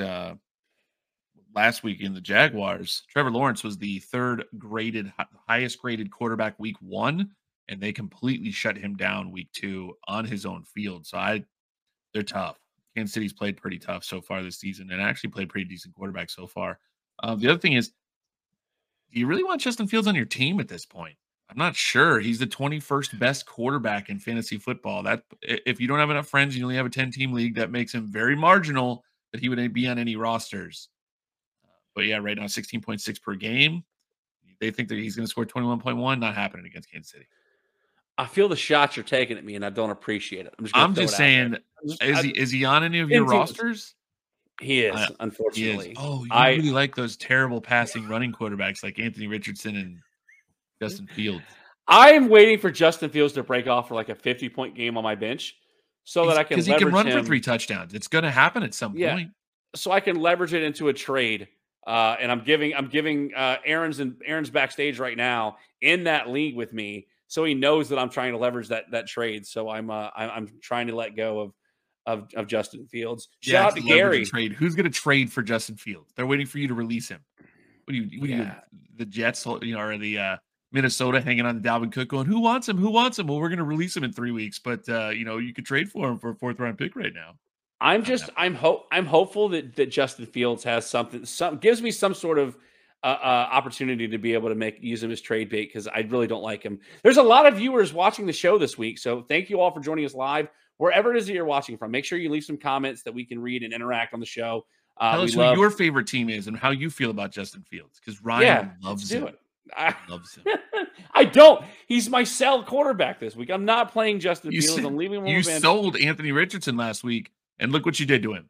last week in the Jaguars, Trevor Lawrence was the highest graded quarterback week 1, and they completely shut him down week 2 on his own field. So they're tough. Kansas City's played pretty tough so far this season and actually played pretty decent quarterback so far. The other thing is, do you really want Justin Fields on your team at this point? I'm not sure. He's the 21st best quarterback in fantasy football. That if you don't have enough friends, you only have a 10-team league, that makes him very marginal that he would be on any rosters. But yeah, right now 16.6 per game. They think that he's going to score 21.1. Not happening against Kansas City. I feel the shots you're taking at me, and I don't appreciate it. I'm just saying, is he on any of your rosters? He is, unfortunately. He is. Oh, you really like those terrible passing running quarterbacks like Anthony Richardson and Justin Fields. I am waiting for Justin Fields to break off for like a 50-point game on my bench so that I can leverage him. Because he can run for 3 touchdowns. It's going to happen at some point. So I can leverage it into a trade. And I'm giving Aaron's backstage right now in that league with me, so he knows that I'm trying to leverage that trade. So I'm trying to let go of Justin Fields. Shout out to Gary. Who's going to trade for Justin Fields? They're waiting for you to release him. What do you the Jets, or the Minnesota hanging on to Dalvin Cook going, who wants him? Who wants him? Well, we're going to release him in 3 weeks, but you could trade for him for a 4th round pick right now. I'm hopeful that Justin Fields has gives me some sort of opportunity to be able to use him as trade bait, because I really don't like him. There's a lot of viewers watching the show this week, so thank you all for joining us live wherever it is that you're watching from. Make sure you leave some comments that we can read and interact on the show. Tell us who your favorite team is and how you feel about Justin Fields, because Ryan loves him. Loves him. I don't. He's my sell quarterback this week. I'm not playing Justin Fields. I'm leaving him on the bench. You sold Anthony Richardson last week, and look what you did to him.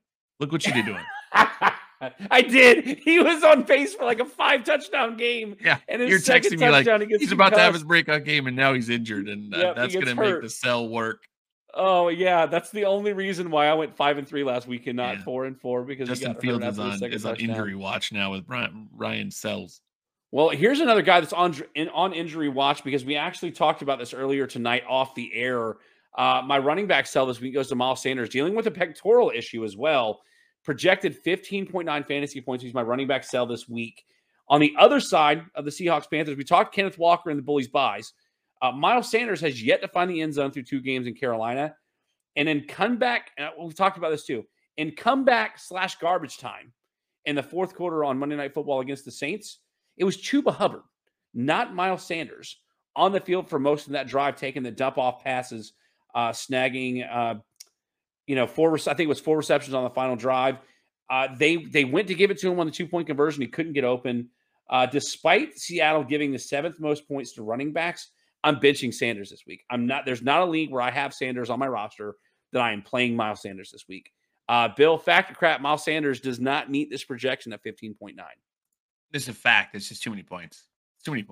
I did. He was on pace for like a 5-touchdown game. Yeah, and his you're texting me like he's about to have his breakout game, and now he's injured, and that's going to make the sell work. Oh yeah, that's the only reason why I went 5-3 last week and not 4-4, because Justin Fields is on injury watch now with Ryan Sells. Well, here's another guy that's on injury watch, because we actually talked about this earlier tonight off the air. My running back sell this week goes to Miles Sanders, dealing with a pectoral issue as well. Projected 15.9 fantasy points. He's my running back sell this week. On the other side of the Seahawks-Panthers, we talked Kenneth Walker and the Bullies buys. Miles Sanders has yet to find the end zone through 2 games in Carolina. And in comeback, we've talked about this too, in comeback/garbage time in the 4th quarter on Monday Night Football against the Saints, it was Chuba Hubbard, not Miles Sanders, on the field for most of that drive, taking the dump-off passes, snagging, 4 receptions on the final drive. They went to give it to him on the 2-point conversion. He couldn't get open. Despite Seattle giving the 7th most points to running backs, I'm benching Sanders this week. There's not a league where I have Sanders on my roster that I am playing Miles Sanders this week. Bill, fact or crap, Miles Sanders does not meet this projection at 15.9. This is a fact. It's just too many points. It's too many points.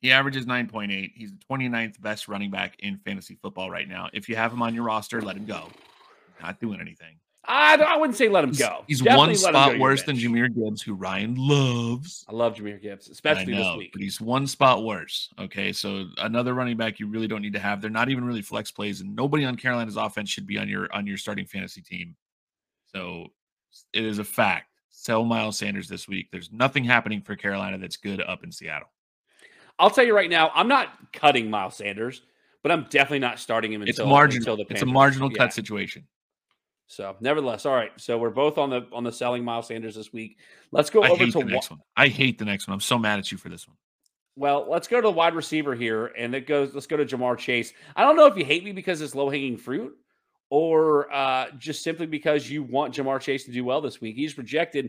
He averages 9.8. He's the 29th best running back in fantasy football right now. If you have him on your roster, let him go. Not doing anything. I wouldn't say let him go. He's Definitely one spot worse than Jahmyr Gibbs, who Ryan loves. I love Jahmyr Gibbs, especially this week. But he's one spot worse. Okay, so another running back you really don't need to have. They're not even really flex plays, and nobody on Carolina's offense should be on your starting fantasy team. So it is a fact. Sell Miles Sanders this week. There's nothing happening for Carolina that's good up in Seattle. I'll tell you right now, I'm not cutting Miles Sanders, but I'm definitely not starting him until the Panthers. It's a marginal cut situation. So, nevertheless, all right. So we're both on the selling Miles Sanders this week. Let's go over to the next one. I hate the next one. I'm so mad at you for this one. Well, let's go to the wide receiver here, and let's go to Ja'Marr Chase. I don't know if you hate me because it's low-hanging fruit or just simply because you want Ja'Marr Chase to do well this week. He's projected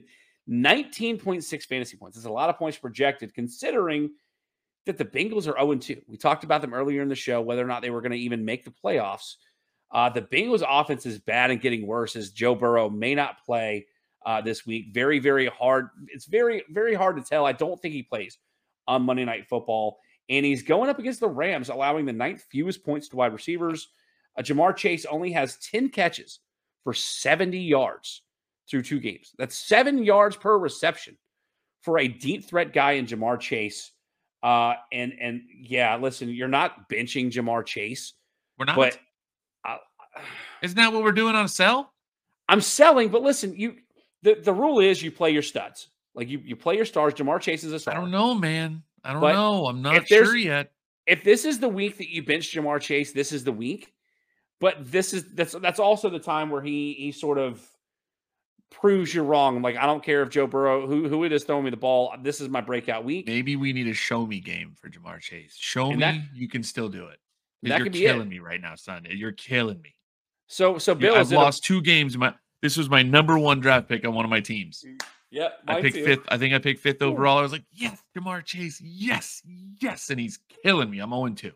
19.6 fantasy points. That's a lot of points projected, considering that the Bengals are 0-2. We talked about them earlier in the show, whether or not they were going to even make the playoffs. The Bengals offense is bad and getting worse as Joe Burrow may not play this week. Very, very hard. It's very, very hard to tell. I don't think he plays on Monday Night Football. And he's going up against the Rams, allowing the 9th fewest points to wide receivers. Ja'Marr Chase only has 10 catches for 70 yards through 2 games. That's 7 yards per reception for a deep threat guy in Ja'Marr Chase. And yeah, listen, you're not benching Ja'Marr Chase. We're not. But isn't that what we're doing on a sell? I'm selling, but listen, the rule is you play your studs. Like you play your stars. Ja'Marr Chase is a star. I don't know, man. I don't know. I'm not sure yet. If this is the week that you bench Ja'Marr Chase, this is the week. But that's also the time where he sort of proves you're wrong. Like, I don't care if Joe Burrow, who it is throwing me the ball, this is my breakout week. Maybe we need a show me game for Ja'Marr Chase. Show me you can still do it. That you're killing me right now, son. You're killing me. So Bill, I've lost 2 games. This was my number 1 draft pick on one of my teams. Yeah, I picked 5th. I think I picked 5th overall. I was like, yes, Ja'Marr Chase, yes, and he's killing me. I'm 0-2.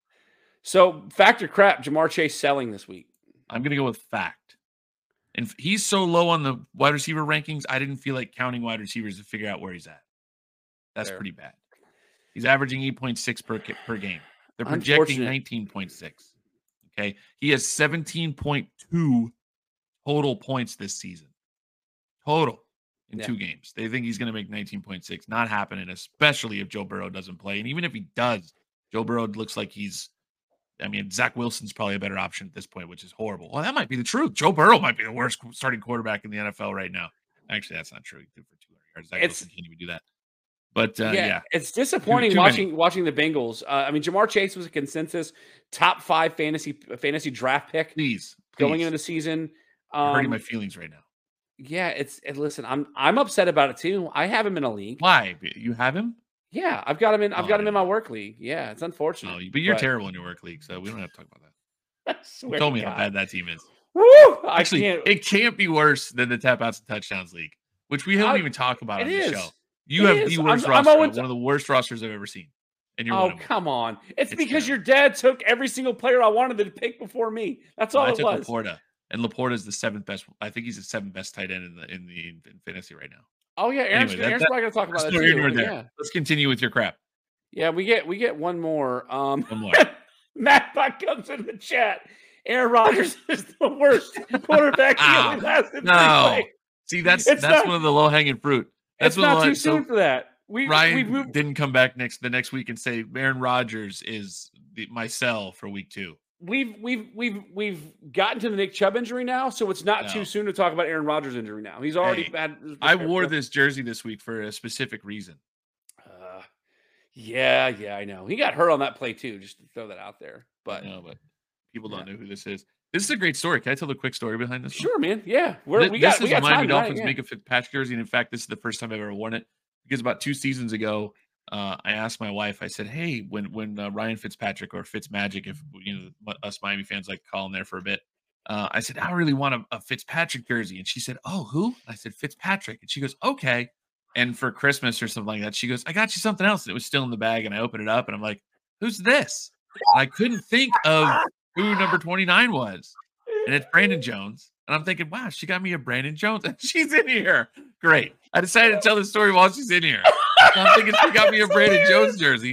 So factor crap, Ja'Marr Chase selling this week. I'm gonna go with fact. And he's so low on the wide receiver rankings, I didn't feel like counting wide receivers to figure out where he's at. That's pretty bad. He's averaging 8.6 per game. They're projecting 19.6. Okay. He has 17.2 total points this season. Total in 2 games. They think he's going to make 19.6. Not happening, especially if Joe Burrow doesn't play. And even if he does, Joe Burrow looks like Zach Wilson's probably a better option at this point, which is horrible. Well, that might be the truth. Joe Burrow might be the worst starting quarterback in the NFL right now. Actually, that's not true. He threw for 200 yards. Zach Wilson can't even do that. But it's disappointing watching the Bengals. Ja'Marr Chase was a consensus top 5 fantasy draft pick. Please. Going into the season. I'm hurting my feelings right now. Yeah, listen, I'm upset about it too. I have him in a league. Why? You have him? Yeah, I've got him in. I've got him in my work league. Yeah, it's unfortunate. But you're terrible in your work league, so we don't have to talk about that. You told me how bad that team is. Woo! Actually, it can't be worse than the Tap Outs and Touchdowns League, which we don't even talk about on the show. You have the worst roster, one of the worst rosters I've ever seen. And you're come on. It's because your dad took every single player I wanted to pick before me. That's all it was. Laporta. And Laporta is the 7th best. I think he's the 7th best tight end in fantasy right now. Oh yeah, Aaron's probably going to talk about that too. Yeah. Let's continue with your crap. Yeah, we get one more. One more. Matt Buck comes in the chat. Aaron Rodgers is the worst quarterback. No. See, that's one of the low hanging fruit. That's not too soon for that. Ryan didn't come back the next week and say Aaron Rodgers is my sell for week 2. We've gotten to the Nick Chubb injury now, so it's not too soon to talk about Aaron Rodgers' injury now. He's already had. I wore this jersey this week for a specific reason. Yeah, I know. He got hurt on that play too. Just to throw that out there, but people don't know who this is. This is a great story. Can I tell the quick story behind this? Sure, man. Yeah, we got Miami Dolphins Micah Fitzpatrick jersey, and in fact, this is the first time I've ever worn it because about 2 seasons ago. I asked my wife, I said, hey, when Ryan Fitzpatrick or Fitzmagic, if us Miami fans like to call him there for a bit, I said, I really want a Fitzpatrick jersey. And she said, oh, who? I said, Fitzpatrick. And she goes, okay. And for Christmas or something like that, she goes, I got you something else. And it was still in the bag. And I opened it up and I'm like, who's this? And I couldn't think of who number 29 was. And it's Brandon Jones. And I'm thinking, wow, she got me a Brandon Jones. And she's in here. Great. I decided to tell the story while she's in here. I'm thinking she got me a Brandon Jones jersey.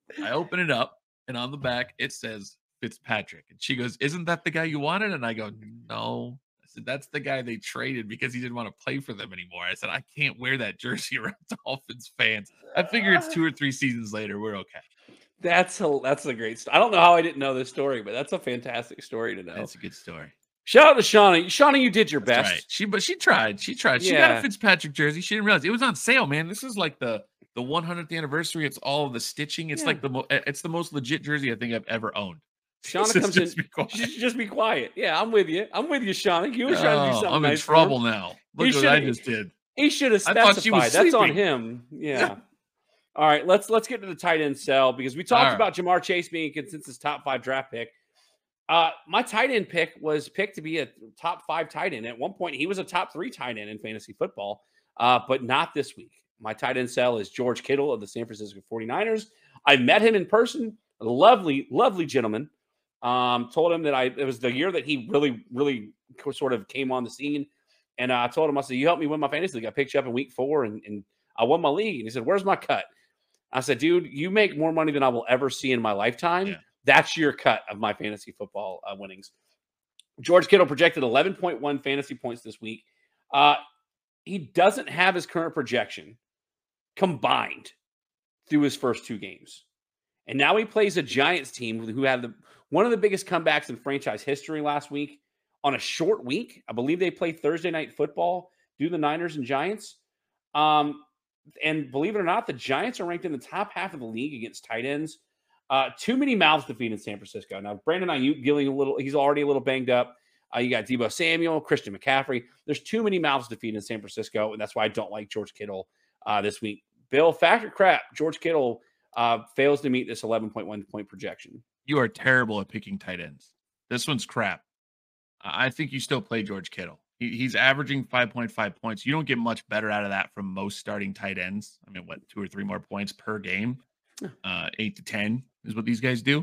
I open it up, and on the back it says Fitzpatrick. And she goes, "Isn't that the guy you wanted?" And I go, "No." I said, "That's the guy they traded because he didn't want to play for them anymore." I said, "I can't wear that jersey around Dolphins fans." I figure it's 2 or 3 seasons later. We're okay. That's a great story. I don't know how I didn't know this story, but that's a fantastic story to know. That's a good story. Shout out to Shawnee. Shawnee, you did your best. Right. She tried. She got a Fitzpatrick jersey. She didn't realize it was on sale, man. This is like the 100th anniversary. It's all of the stitching. It's like it's the most legit jersey I think I've ever owned. Shauna comes in. She should just be quiet. Yeah, I'm with you. Shawnee. You were trying to do something I'm nice in trouble now. Look what I just did. He should have specified. That's on him. Yeah. All right, let's get to the tight end sell because we talked about Jamar Chase being a consensus top 5 draft pick. My tight end pick was picked to be a top 5 tight end. At one point, he was a top 3 tight end in fantasy football, but not this week. My tight end sell is George Kittle of the San Francisco 49ers. I met him in person. A lovely, lovely gentleman. Told him that it was the year that he really, really sort of came on the scene. And I told him, I said, "You helped me win my fantasy league. I picked you up in week 4 and I won my league." And he said, "Where's my cut?" I said, "Dude, you make more money than I will ever see in my lifetime. Yeah. That's your cut of my fantasy football winnings." George Kittle projected 11.1 fantasy points this week. He doesn't have his current projection combined through his first 2 games. And now he plays a Giants team who had one of the biggest comebacks in franchise history last week on a short week. I believe they play Thursday night football, do the Niners and Giants. And believe it or not, the Giants are ranked in the top half of the league against tight ends. Too many mouths to feed in San Francisco. Now, Brandon Ayuk he's already a little banged up. You got Deebo Samuel, Christian McCaffrey. There's too many mouths to feed in San Francisco, and that's why I don't like George Kittle this week. Bill, factor crap. George Kittle fails to meet this 11.1 point projection. You are terrible at picking tight ends. This one's crap. I think you still play George Kittle. He's averaging 5.5 points. You don't get much better out of that from most starting tight ends. I mean, 2 or 3 more points per game? 8 to 10 is what these guys do.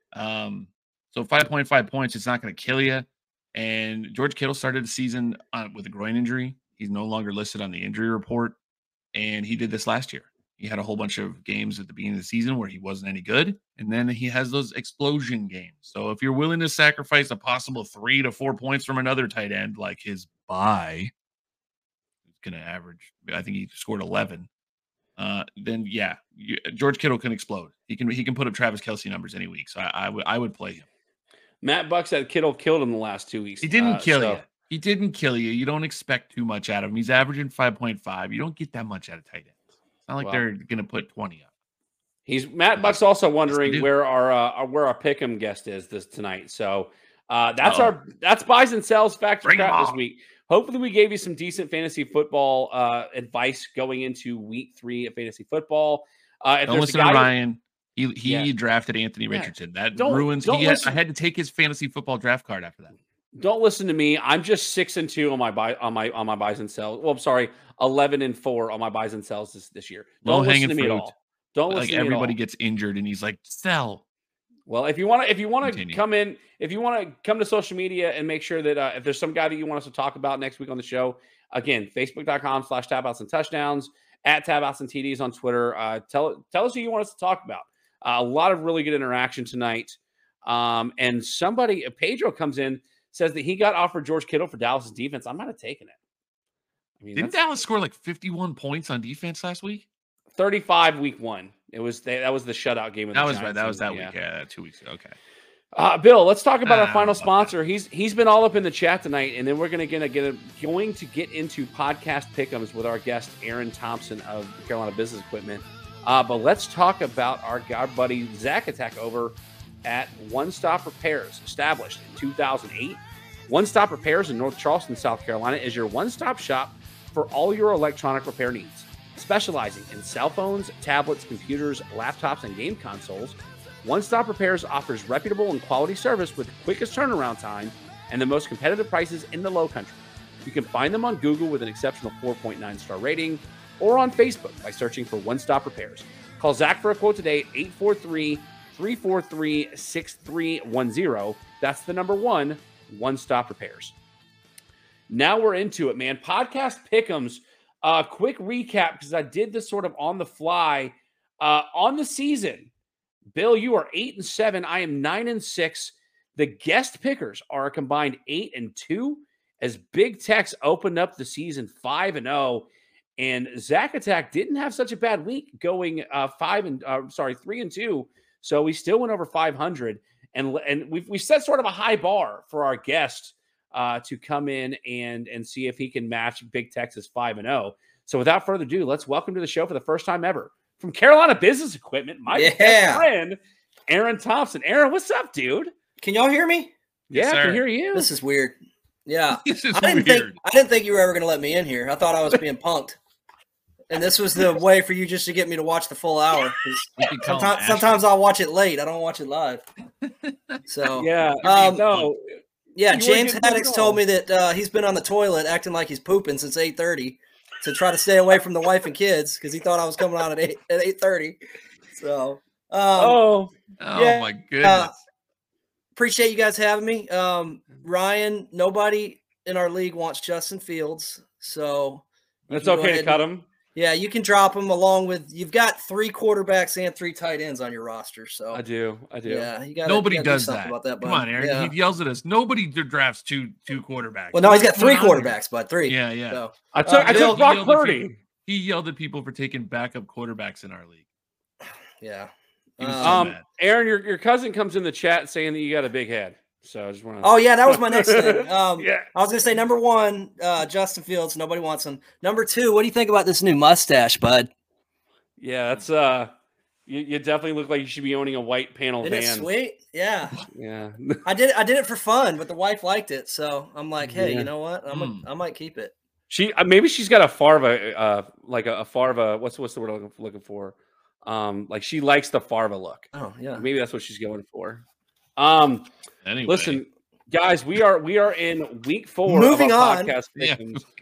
So 5.5 points, it's not going to kill you. And George Kittle started the season with a groin injury. He's no longer listed on the injury report. And he did this last year. He had a whole bunch of games at the beginning of the season where he wasn't any good. And then he has those explosion games. So if you're willing to sacrifice a possible 3 to 4 points from another tight end, like his bye, who's going to average, I think he scored 11. Then George Kittle can explode. He can put up Travis Kelce numbers any week. So I would play him. Matt Buck said Kittle killed him the last 2 weeks. He didn't kill you. He didn't kill you. You don't expect too much out of him. He's averaging 5.5. You don't get that much out of tight ends. It's not like they're going to put 20 up. Matt Buck's also wondering where our pick'em guest is tonight. So that's buys and sells factor crap this week. Hopefully we gave you some decent fantasy football advice going into week 3 of fantasy football. Don't listen to Ryan. He drafted Anthony Richardson. That ruins. I had to take his fantasy football draft card after that. Don't listen to me. I'm just 6-2 on my buys and sells. Well, I'm sorry, 11-4 on my buys and sells this year. Don't listen to me at all. Don't listen to me at all. Everybody gets injured, and he's like, sell. Well, if you want to come in, if you want to come to social media and make sure that if there's some guy that you want us to talk about next week on the show, again, Facebook.com/tapouts and touchdowns, @tapouts and TDs on Twitter. Tell us who you want us to talk about. A lot of really good interaction tonight. And Pedro comes in, says that he got offered George Kittle for Dallas' defense. I might have taken it. I mean, didn't Dallas score like 51 points on defense last week? 35 week 1. That was the shutout game. That was right. That was that week. Yeah, 2 weeks ago. Okay. Bill, let's talk about our final sponsor. He's been all up in the chat tonight, and then we're going to get into podcast pick'ems with our guest Aaron Thompson of Carolina Business Equipment. But let's talk about our buddy Zach Attack over at One Stop Repairs, established in 2008. One Stop Repairs in North Charleston, South Carolina, is your one-stop shop for all your electronic repair needs. Specializing in cell phones, tablets, computers, laptops, and game consoles, One Stop Repairs offers reputable and quality service with the quickest turnaround time and the most competitive prices in the Low Country. You can find them on Google with an exceptional 4.9 star rating or on Facebook by searching for One Stop Repairs. Call Zach for a quote today at 843-343-6310. That's the number 1, One Stop Repairs. Now we're into it, man. Podcast pick'ems. Quick recap, because I did this sort of on the fly on the season. Bill, you are 8-7. I am 9-6. The guest pickers are a combined 8-2 as Big Tex opened up the season 5-0. And Zach Attack didn't have such a bad week going 3-2. So we still went over 500. And we set sort of a high bar for our guest to come in and see if he can match Big Tex's 5-0. So without further ado, let's welcome to the show for the first time ever from Carolina Business Equipment, my best friend, Aaron Thompson. Aaron, what's up, dude? Can y'all hear me? Yeah, I can hear you. This is weird. Yeah. This is I weird. didn't think you were ever going to let me in here. I thought I was being punked. And this was the way for you just to get me to watch the full hour. Sometimes I'll watch it late. I don't watch it live. So yeah, James Haddix told me that he's been on the toilet acting like he's pooping since 8:30 to try to stay away from the wife and kids because he thought I was coming on at 8:30. So my goodness. Appreciate you guys having me. Ryan, nobody in our league wants Justin Fields, so it's okay to cut him. Yeah, you can drop him along with. You've got 3 quarterbacks and 3 tight ends on your roster. So I do. Yeah, nobody does do that. About that. Come on, Aaron. Yeah. He yells at us. Nobody drafts two quarterbacks. Well, no, he's got 3 quarterbacks, but 3. Yeah. So, I took Brock Purdy. He yelled at people for taking backup quarterbacks in our league. Yeah. Aaron, your cousin comes in the chat saying that you got a big head. So I just want to. Oh yeah, that was my next thing. Yeah. I was gonna say number 1, Justin Fields. Nobody wants him. Number 2, what do you think about this new mustache, bud? Yeah, that's you definitely look like you should be owning a white panel Isn't van. it sweet? Yeah. Yeah. I did it for fun, but the wife liked it, so I'm like, hey, you know what? I might keep it. She maybe she's got a Farva like a Farva. What's the word I'm looking for? Like she likes the Farva look. Oh yeah. Maybe that's what she's going for. Anyway. Listen, guys, we are in week 4. Moving of our on. Podcast Yeah.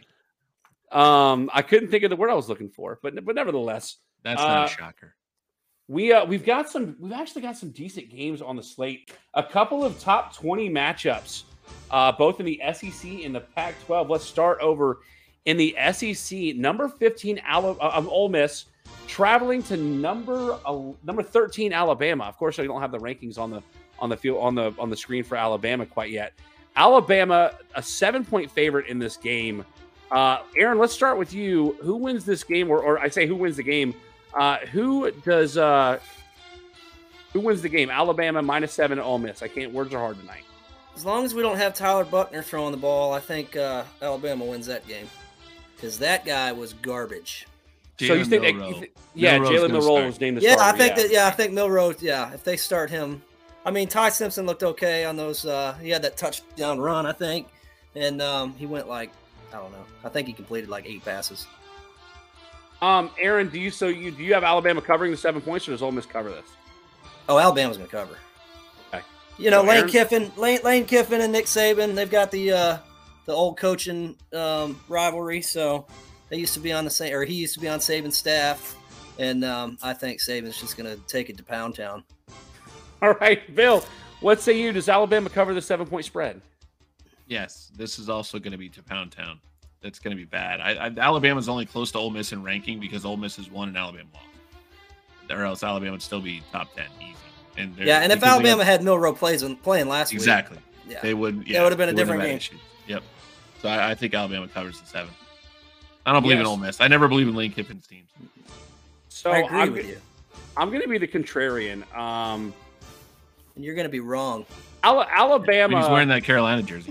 I couldn't think of the word I was looking for, but nevertheless, That's not a shocker. we've actually got some decent games on the slate. A couple of top 20 matchups, both in the SEC and the Pac-12. Let's start over in the SEC. Number 15 Ole Miss traveling to number 13 Alabama. Of course, I don't have the rankings on the field on the screen for Alabama quite yet. Alabama, a 7-point favorite in this game. Aaron, let's start with you. Who wins this game? Or I say who wins the game? Who wins the game? Alabama -7 at Ole Miss. Words are hard tonight. As long as we don't have Tyler Buckner throwing the ball, I think Alabama wins that game because that guy was garbage. So you think Jalen Milroe was named the starter. I think Milroe. Yeah, if they start him, I mean Ty Simpson looked okay on those. He had that touchdown run, I think, and he went like I don't know. I think he completed like 8 passes. Aaron, do you have Alabama covering the 7 points, or does Ole Miss cover this? Oh, Alabama's going to cover. Okay. You know, So Lane Kiffin and Nick Saban, they've got the old coaching rivalry. So they used to be on the same, or he used to be on Saban's staff, and I think Saban's just going to take it to Pound Town. All right, Bill, what say you? Does Alabama cover the 7-point spread? Yes, this is also going to be to Pound Town. That's going to be bad. Alabama's only close to Ole Miss in ranking because Ole Miss has won and Alabama lost. Or else Alabama would still be top 10 easy. And if Alabama had Milroe playing last week, exactly, yeah, they would. Yeah, that would have been a different game. Issues. Yep. So I think Alabama covers the 7. I don't believe in Ole Miss. I never believe in Lane Kiffin's teams. So I agree with you. I'm going to be the contrarian. And you're going to be wrong. Alabama. He's wearing that Carolina jersey.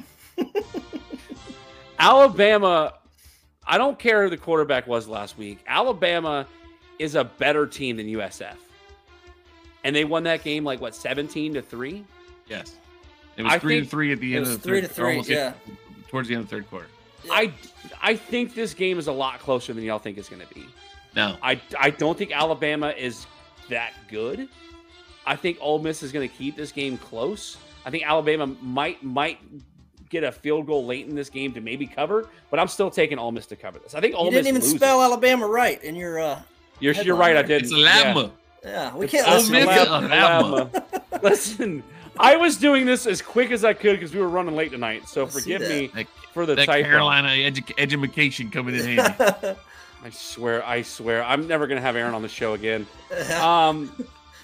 Alabama, I don't care who the quarterback was last week. Alabama is a better team than USF. And they won that game like, what, 17-3? Yes. It was 3-3 at the end of the third. 3-3, yeah. Towards the end of the third quarter. Yeah. I think this game is a lot closer than y'all think it's going to be. No. I don't think Alabama is that good. I think Ole Miss is going to keep this game close. I think Alabama might get a field goal late in this game to maybe cover, but I'm still taking Ole Miss to cover this. I think Ole Miss didn't even spell Alabama right in your You're right, I didn't. It's Alabama. Yeah, we can't Ole listen to Miss. Alabama. Listen, I was doing this as quick as I could because we were running late tonight, so forgive me for the that typo. Carolina education coming in handy. I swear, I'm never going to have Aaron on the show again.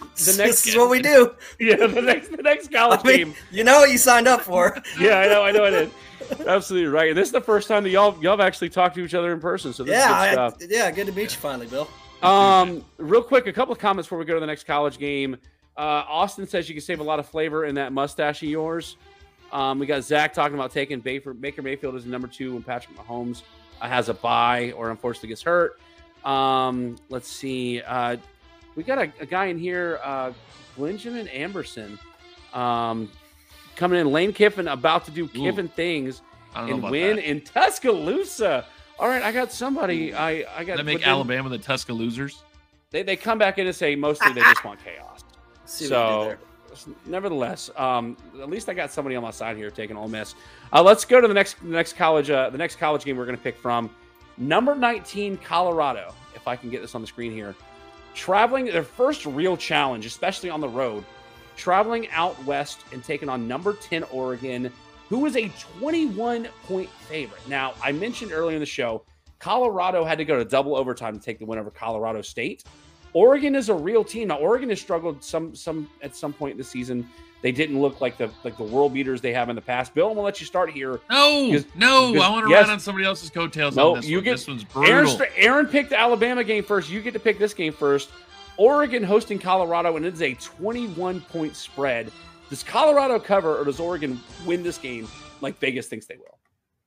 This is what we do. Yeah, the next college game. You know what you signed up for. Yeah, I know I did. Absolutely right. This is the first time that y'all have actually talked to each other in person. So this is good stuff. Good to meet you finally, Bill. Real quick, a couple of comments before we go to the next college game. Austin says you can save a lot of flavor in that mustache of yours. We got Zach talking about taking Baker Mayfield as number 2 when Patrick Mahomes has a bye or unfortunately gets hurt. Let's see. We got a guy in here, Benjamin Amberson, coming in. Lane Kiffin about to do Kiffin things and win in Tuscaloosa. All right, I got somebody. I got. That make Alabama the Tuscaloosers? They come back in and say mostly they just want chaos. So, nevertheless, at least I got somebody on my side here taking Ole Miss. Let's go to the next college game we're going to pick from. Number 19, Colorado. If I can get this on the screen here, traveling their first real challenge, especially on the road, traveling out west and taking on number 10 Oregon, who is a 21-point favorite. Now, I mentioned earlier in the show, Colorado had to go to double overtime to take the win over Colorado State. Oregon is a real team. Now, Oregon has struggled at some point this season. They didn't look like the world beaters they have in the past. Bill, I'm gonna let you start here. No, I want to ride on somebody else's coattails. No, on this you one. get This one's brutal. Aaron picked the Alabama game first. You get to pick this game first. Oregon hosting Colorado, and it's a 21-point spread. Does Colorado cover, or does Oregon win this game like Vegas thinks they will?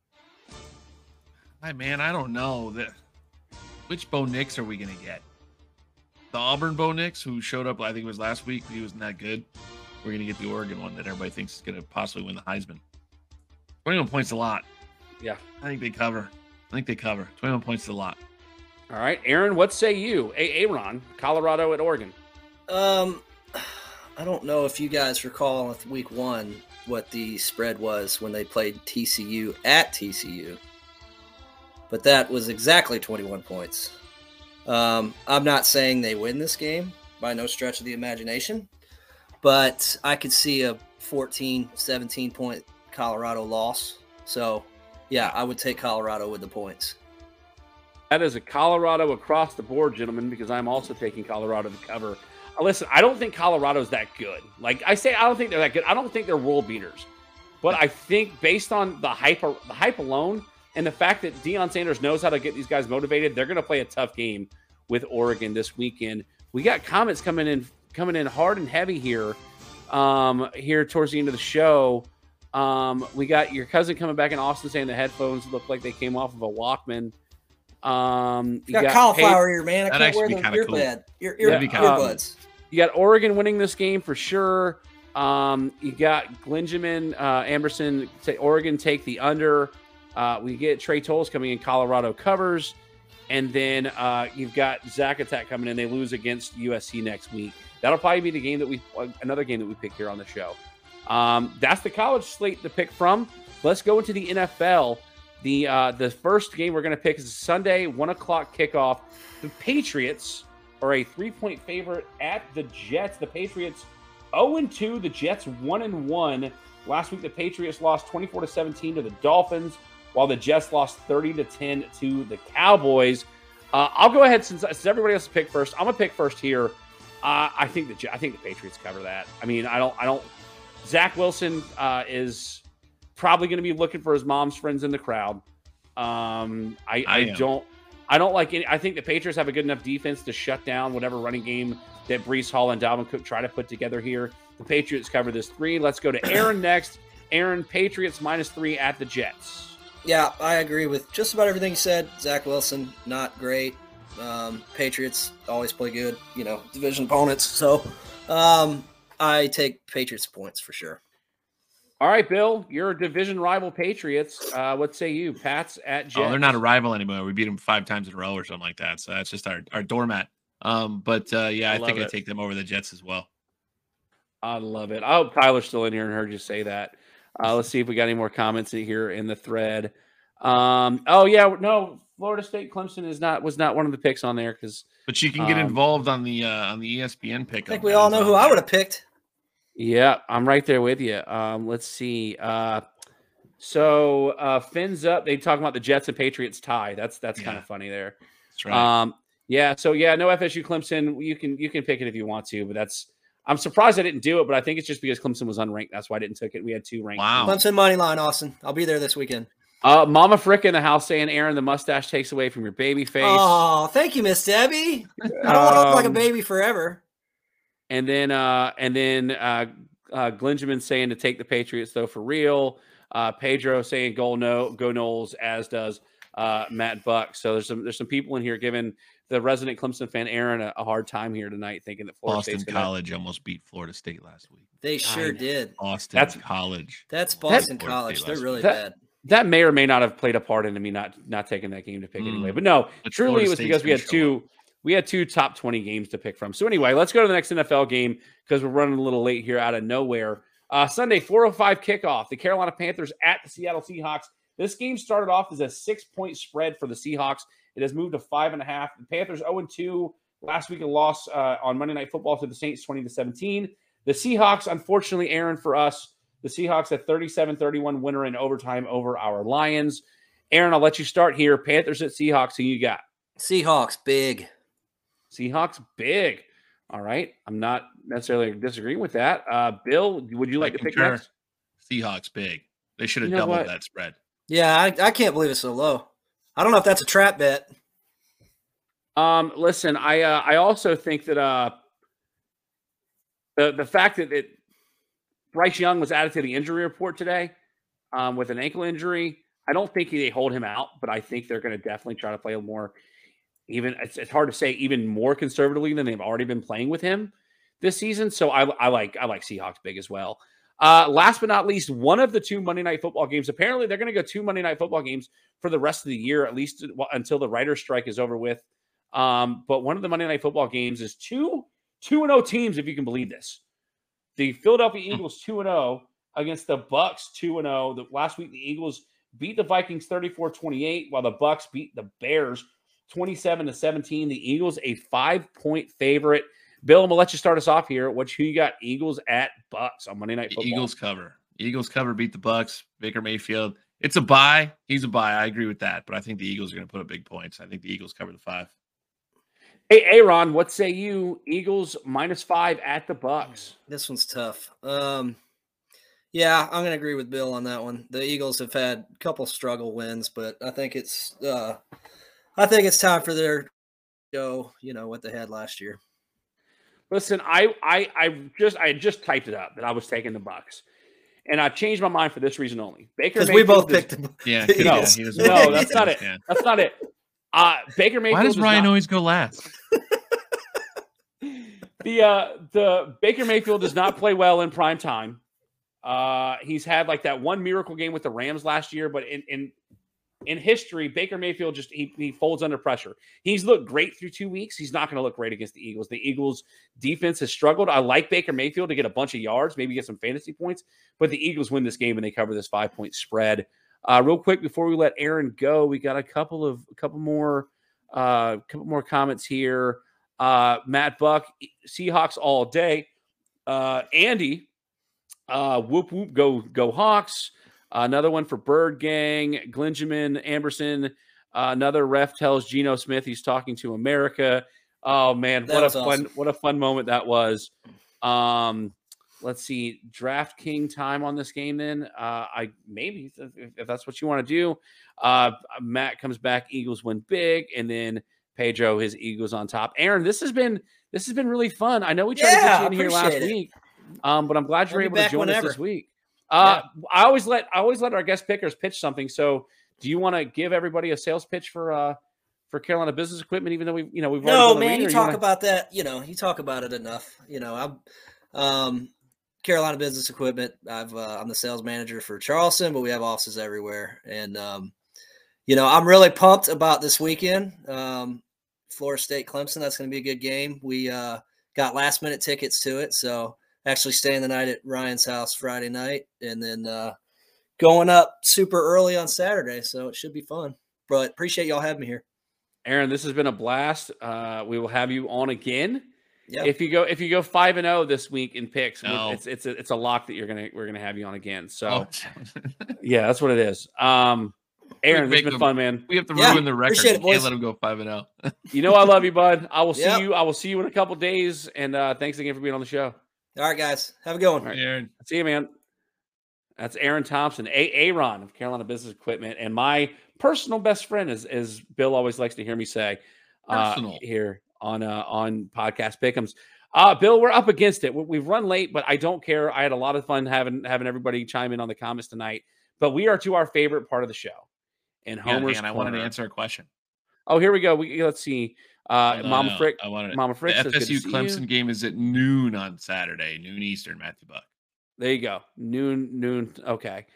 I don't know. Which Bo Nix are we gonna get? The Auburn Bo Nix, who showed up, I think it was last week, but he wasn't that good. We're going to get the Oregon one that everybody thinks is going to possibly win the Heisman. 21 points is a lot. Yeah. I think they cover. 21 points is a lot. All right. Aaron, what say you? Aaron, Colorado at Oregon. I don't know if you guys recall with week 1 what the spread was when they played TCU at TCU. But that was exactly 21 points. I'm not saying they win this game by no stretch of the imagination, but I could see a 14, 17-point Colorado loss. So, yeah, I would take Colorado with the points. That is a Colorado across the board, gentlemen, because I'm also taking Colorado to cover. Listen, I don't think Colorado's that good. Like I say, I don't think they're that good. I don't think they're world beaters. But I think based on the hype alone, and the fact that Deion Sanders knows how to get these guys motivated, they're going to play a tough game with Oregon this weekend. We got comments coming in hard and heavy here. Here towards the end of the show, we got your cousin coming back in Austin saying the headphones look like they came off of a Walkman. You got cauliflower ear, man. I can't wear the earbuds. You got Oregon winning this game for sure. You got Benjamin Amberson. Oregon take the under. We get Trey Tolles coming in. Colorado covers. And then you've got Zach Attack coming in. They lose against USC next week. That'll probably be the game another game that we pick here on the show. That's the college slate to pick from. Let's go into the NFL. The first game we're going to pick is Sunday, 1:00 kickoff. The Patriots are a 3-point favorite at the Jets. The Patriots 0-2. The Jets 1-1. Last week, the Patriots lost 24-17 to the Dolphins, while the Jets lost 30-10 to the Cowboys. I'll go ahead since everybody else picked first. I'm gonna pick first here. I think the Patriots cover that. I mean, I don't. Zach Wilson is probably going to be looking for his mom's friends in the crowd. I don't like any. I think the Patriots have a good enough defense to shut down whatever running game that Breece Hall and Dalvin Cook try to put together here. The Patriots cover this 3. Let's go to Aaron next. Aaron, Patriots -3 at the Jets. Yeah, I agree with just about everything you said. Zach Wilson, not great. Patriots always play good, division opponents. So I take Patriots points for sure. All right, Bill, you're a division rival Patriots. What say you? Pats at Jets. Oh, they're not a rival anymore. We beat them 5 times in a row or something like that. So that's just our doormat. I think I take them over the Jets as well. I love it. I hope Tyler's still in here and heard you say that. Let's see if we got any more comments here in the thread. Florida State Clemson was not one of the picks on there but you can get involved on the ESPN pick. I think we all know who I would have picked. Yeah, I'm right there with you. Let's see. So Fins up. They talk about the Jets and Patriots tie. That's kind of funny there. That's right. Yeah. So yeah, no FSU Clemson. You can pick it if you want to, but I'm surprised I didn't do it, but I think it's just because Clemson was unranked. That's why I didn't take it. We had 2 ranked. Wow. Clemson money line, Austin. I'll be there this weekend. Mama Frick in the house saying, Aaron, the mustache takes away from your baby face. Oh, thank you, Miss Debbie. I don't want to look like a baby forever. And then Glenjamin saying to take the Patriots though for real. Pedro saying go Noles, as does Matt Buck. So there's some people in here giving the resident Clemson fan Aaron a hard time here tonight, thinking that Florida Boston State's College almost beat Florida State last week. They sure did. Boston College. That's Boston College. They're really bad. That may or may not have played a part into me not taking that game to pick anyway. But no, truly it was because we had two top 20 games to pick from. So anyway, let's go to the next NFL game because we're running a little late here out of nowhere. Sunday, 4:05 kickoff. The Carolina Panthers at the Seattle Seahawks. This game started off as a 6-point spread for the Seahawks. It has moved to 5.5. The Panthers 0-2 last week, a loss on Monday Night Football to the Saints 20-17. The Seahawks, unfortunately, Aaron, for us, the Seahawks a 37-31 winner in overtime over our Lions. Aaron, I'll let you start here. Panthers at Seahawks. Who you got? Seahawks big. Seahawks big. All right. I'm not necessarily disagreeing with that. Bill, would you like to pick next? Seahawks big. They should have doubled that spread. Yeah, I can't believe it's so low. I don't know if that's a trap bet. Listen, I also think that the fact that Bryce Young was added to the injury report today with an ankle injury, I don't think they hold him out, but I think they're going to definitely try to play more. Even it's hard to say even more conservatively than they've already been playing with him this season. So I like Seahawks big as well. Last but not least, one of the 2 Monday Night Football games. Apparently, they're going to go 2 Monday Night Football games for the rest of the year, at least until the writer's strike is over with. But one of the Monday Night Football games is 2-0 teams, if you can believe this. The Philadelphia Eagles 2-0 against the Bucks 2-0. Last week, the Eagles beat the Vikings 34-28, while the Bucks beat the Bears 27-17. The Eagles a 5-point favorite. Bill, I'm gonna let you start us off here. Who you got? Eagles at Bucks on Monday Night Football. Eagles cover. Beat the Bucks. Baker Mayfield. It's a bye. He's a bye. I agree with that. But I think the Eagles are going to put up big points. I think the Eagles cover the 5. Hey, Aaron, what say you? Eagles -5 at the Bucks. This one's tough. Yeah, I'm going to agree with Bill on that one. The Eagles have had a couple struggle wins, but I think it's time for their go. What they had last year. Listen, I just typed it up that I was taking the Bucks, and I changed my mind for this reason only. Because we both picked them. Yeah, no, that's not it. That's not it. Baker Mayfield. Why does Ryan always go last? The Baker Mayfield does not play well in prime time. He's had like that one miracle game with the Rams last year, but in history, Baker Mayfield just he folds under pressure. He's looked great through 2 weeks. He's not going to look great against the Eagles. The Eagles defense has struggled. I like Baker Mayfield to get a bunch of yards, maybe get some fantasy points, but the Eagles win this game and they cover this 5-point spread. Real quick before we let Aaron go, we got a couple more comments here. Matt Buck, Seahawks all day. Andy, whoop whoop, go Hawks. Another one for Bird Gang, Glenjamin Amberson. Another ref tells Geno Smith he's talking to America. Oh man, what a fun moment that was. Let's see, DraftKings time on this game. Then maybe if that's what you want to do. Matt comes back, Eagles win big, and then Pedro his Eagles on top. Aaron, this has been really fun. I know we tried to get you in here last week, but I'm glad you're able to join us this week. I always let our guest pickers pitch something. So, do you want to give everybody a sales pitch for Carolina Business Equipment? Even though we've no man, you talk about that. You talk about it enough. I'm Carolina Business Equipment. I'm the sales manager for Charleston, but we have offices everywhere. And I'm really pumped about this weekend. Florida State Clemson. That's going to be a good game. We got last minute tickets to it, so. Actually staying the night at Ryan's house Friday night and then going up super early on Saturday. So it should be fun. But appreciate y'all having me here. Aaron, this has been a blast. We will have you on again. Yep. If you go 5-0 this week in picks, it's a lock that we're gonna have you on again. So yeah, that's what it is. Aaron, it's been fun, man. We have to ruin the record. Appreciate it, We can't boys. let him go 5-0. You know I love you, bud. I will see Yep. you. I will see you in a couple days. And thanks again for being on the show. All right, guys. Have a good one. All right. Aaron. See you, man. That's Aaron Thompson, Aaron of Carolina Business Equipment, and my personal best friend, as Bill always likes to hear me say, here on Podcast Pick'ems. Bill, we're up against it. We've run late, but I don't care. I had a lot of fun having everybody chime in on the comments tonight. But we are to our favorite part of the show, and Homer's I wanted to answer a question. Oh, here we go. Let's see. Mama Frick. Mama Frick. The FSU Clemson game is at noon on Saturday, noon Eastern. Matthew Buck. There you go. Noon. Okay.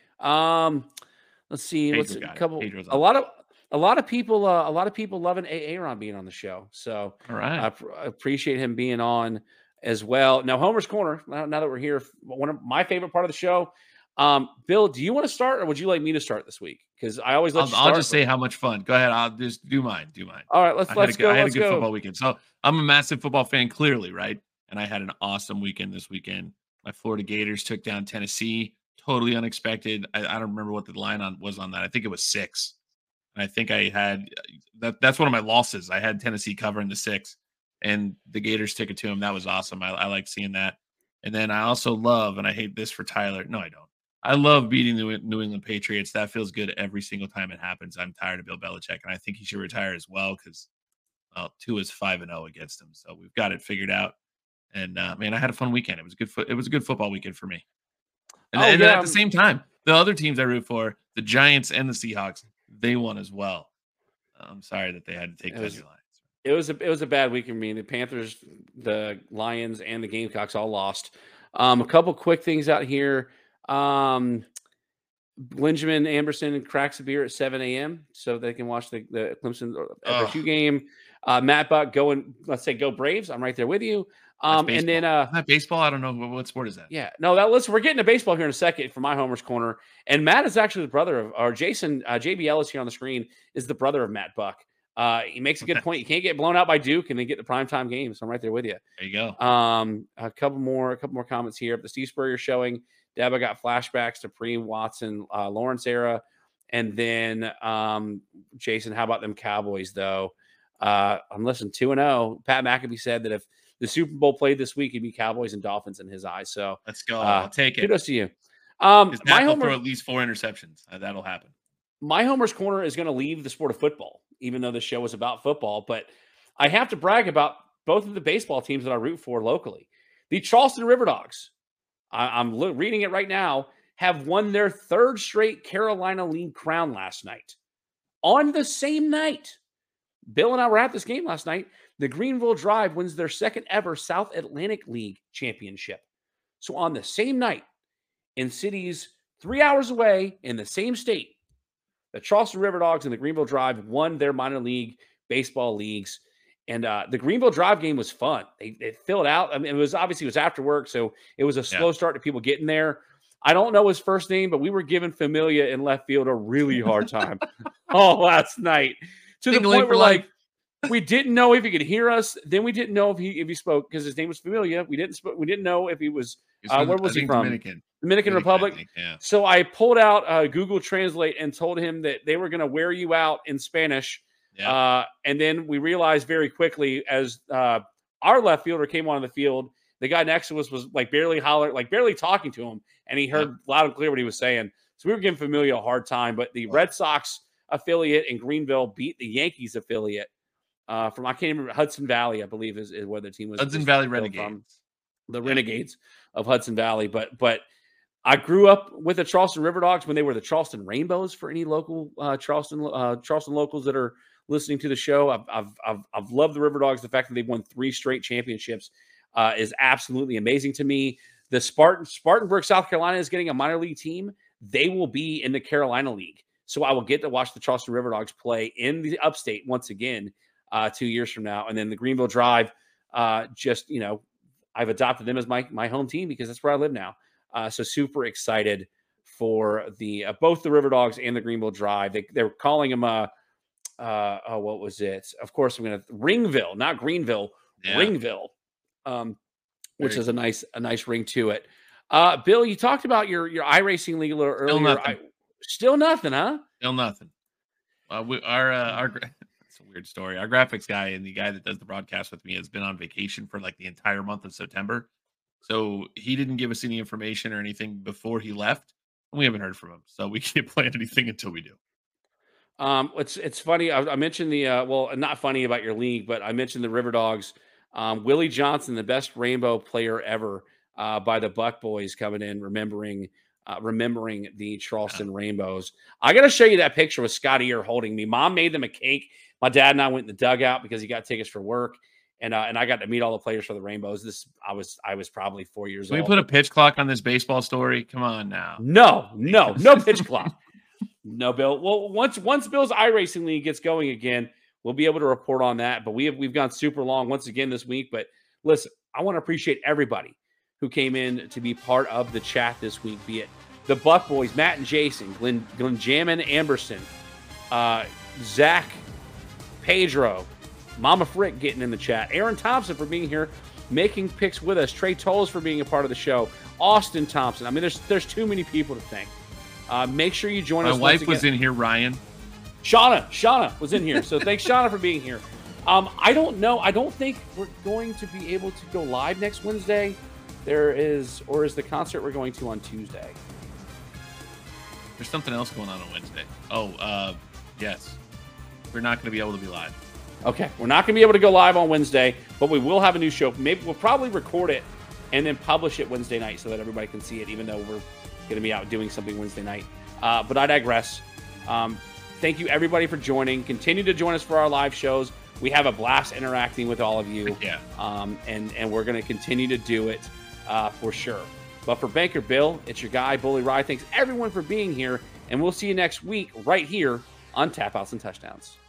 Let's see. A lot of people loving Aaron being on the show. So all right. I appreciate him being on as well. Now, Homer's Corner. Now that we're here, one of my favorite part of the show. Bill, do you want to start, or would you like me to start this week? Because I always let you start. I'll just say how much fun. Go ahead. I'll just do mine. All right, let's go. I had a good football weekend. So I'm a massive football fan, clearly, right? And I had an awesome weekend this weekend. My Florida Gators took down Tennessee. Totally unexpected. I don't remember what the line was on that. I think it was 6. And I think I had that's one of my losses. I had Tennessee covering the 6, and the Gators took it to them. That was awesome. I like seeing that. And then I also love, and I hate this for Tyler. No, I don't. I love beating the New England Patriots. That feels good every single time it happens. I'm tired of Bill Belichick, and I think he should retire as well because, well, 2 is 5-0 against him. So we've got it figured out. And man, I had a fun weekend. It was good. It was a good football weekend for me. And, at the same time, the other teams I root for, the Giants and the Seahawks, they won as well. I'm sorry that they had to take those Lions. It was a bad week for me. The Panthers, the Lions, and the Gamecocks all lost. A couple quick things out here. Benjamin Amberson cracks a beer at 7 a.m. so they can watch the Clemson FSU game. Matt Buck let's say go Braves. I'm right there with you. And then that baseball, I don't know what sport is that. Yeah, no, we're getting to baseball here in a second for my Homer's Corner. And Matt is actually the brother of, or Jason, JB Ellis here on the screen is the brother of Matt Buck. He makes a good point. You can't get blown out by Duke and then get the primetime game. So I'm right there with you. There you go. A couple more comments here. The Steve Spurrier showing. Deba got flashbacks to Watson, Lawrence era. And then Jason, how about them Cowboys though? I'm listening 2-0. Pat McAfee said that if the Super Bowl played this week, it'd be Cowboys and Dolphins in his eyes. So let's go. I'll take it. Kudos to you. My Homer throw at least 4 interceptions. That'll happen. My Homer's Corner is going to leave the sport of football, even though the show is about football. But I have to brag about both of the baseball teams that I root for locally. The Charleston River Dogs, I'm reading it right now, have won their 3rd straight Carolina League crown last night. On the same night, Bill and I were at this game last night. The Greenville Drive wins their 2nd ever South Atlantic League championship. So on the same night, in cities 3 hours away in the same state, the Charleston River Dogs and the Greenville Drive won their minor league baseball leagues. And the Greenville Drive game was fun. They filled out. I mean, it was after work, so it was a slow start to people getting there. I don't know his first name, but we were giving Familia in left field a really hard time last night. To the point where we didn't know if he could hear us. Then we didn't know if he spoke because his name was Familia. We didn't know if he was where was he from? Dominican Republic. Yeah. So I pulled out Google Translate and told him that they were going to wear you out in Spanish. Yeah. And then we realized very quickly as our left fielder came on the field, the guy next to us was barely talking to him, and he heard loud and clear what he was saying. So we were giving Familia a hard time. But the Red Sox affiliate in Greenville beat the Yankees affiliate. I can't remember, Hudson Valley, I believe is where the team was. Hudson Valley Renegades. The Renegades of Hudson Valley. But I grew up with the Charleston River Dogs when they were the Charleston Rainbows for any local Charleston locals that are listening to the show. I've loved the River Dogs. The fact that they've won 3 straight championships is absolutely amazing to me. The Spartanburg, South Carolina is getting a minor league team. They will be in the Carolina League. So I will get to watch the Charleston River Dogs play in the upstate once again 2 years from now. And then the Greenville Drive, I've adopted them as my home team because that's where I live now. So super excited for the both the River Dogs and the Greenville Drive. They're calling them what was it? Of course, I'm going to Ringville, not Greenville, Ringville, which is a nice ring to it. Bill, you talked about your iRacing league a little earlier. Still nothing, huh? Still nothing. It's a weird story. Our graphics guy and the guy that does the broadcast with me has been on vacation for like the entire month of September. So he didn't give us any information or anything before he left. And we haven't heard from him. So we can't plan anything until we do. It's funny. I mentioned the well, not funny about your league, but I mentioned the River Dogs. Willie Johnson, the best rainbow player ever, by the Buck Boys, coming in, remembering the Charleston Rainbows. I got to show you that picture with Scotty Ear holding me. Mom made them a cake. My dad and I went in the dugout because he got tickets for work, and I got to meet all the players for the Rainbows. I was probably 4 years old. Can we put a pitch clock on this baseball story? Come on now. No pitch clock. No, Bill. Well, once Bill's iRacing League gets going again, we'll be able to report on that. But we've gone super long once again this week. But listen, I want to appreciate everybody who came in to be part of the chat this week, be it the Buck Boys, Matt and Jason, Glenn Jammin, Amberson, Zach, Pedro, Mama Frick getting in the chat, Aaron Thompson for being here, making picks with us, Trey Tolles for being a part of the show, Austin Thompson. I mean, there's too many people to thank. Make sure you join us. My wife was in here, Ryan. Shauna was in here. So thanks, Shauna, for being here. I don't know. I don't think we're going to be able to go live next Wednesday. Is the concert we're going to on Tuesday? There's something else going on Wednesday. Oh, yes. We're not going to be able to be live. Okay. We're not going to be able to go live on Wednesday, but we will have a new show. Maybe we'll probably record it and then publish it Wednesday night so that everybody can see it, even though we're going to be out doing something Wednesday night. But I digress. Thank you, everybody, for joining. Continue to join us for our live shows. We have a blast interacting with all of you. Yeah. And we're going to continue to do it for sure. But for Banker Bill, it's your guy, Bully Rye. Thanks, everyone, for being here. And we'll see you next week right here on Tap Outs and Touchdowns.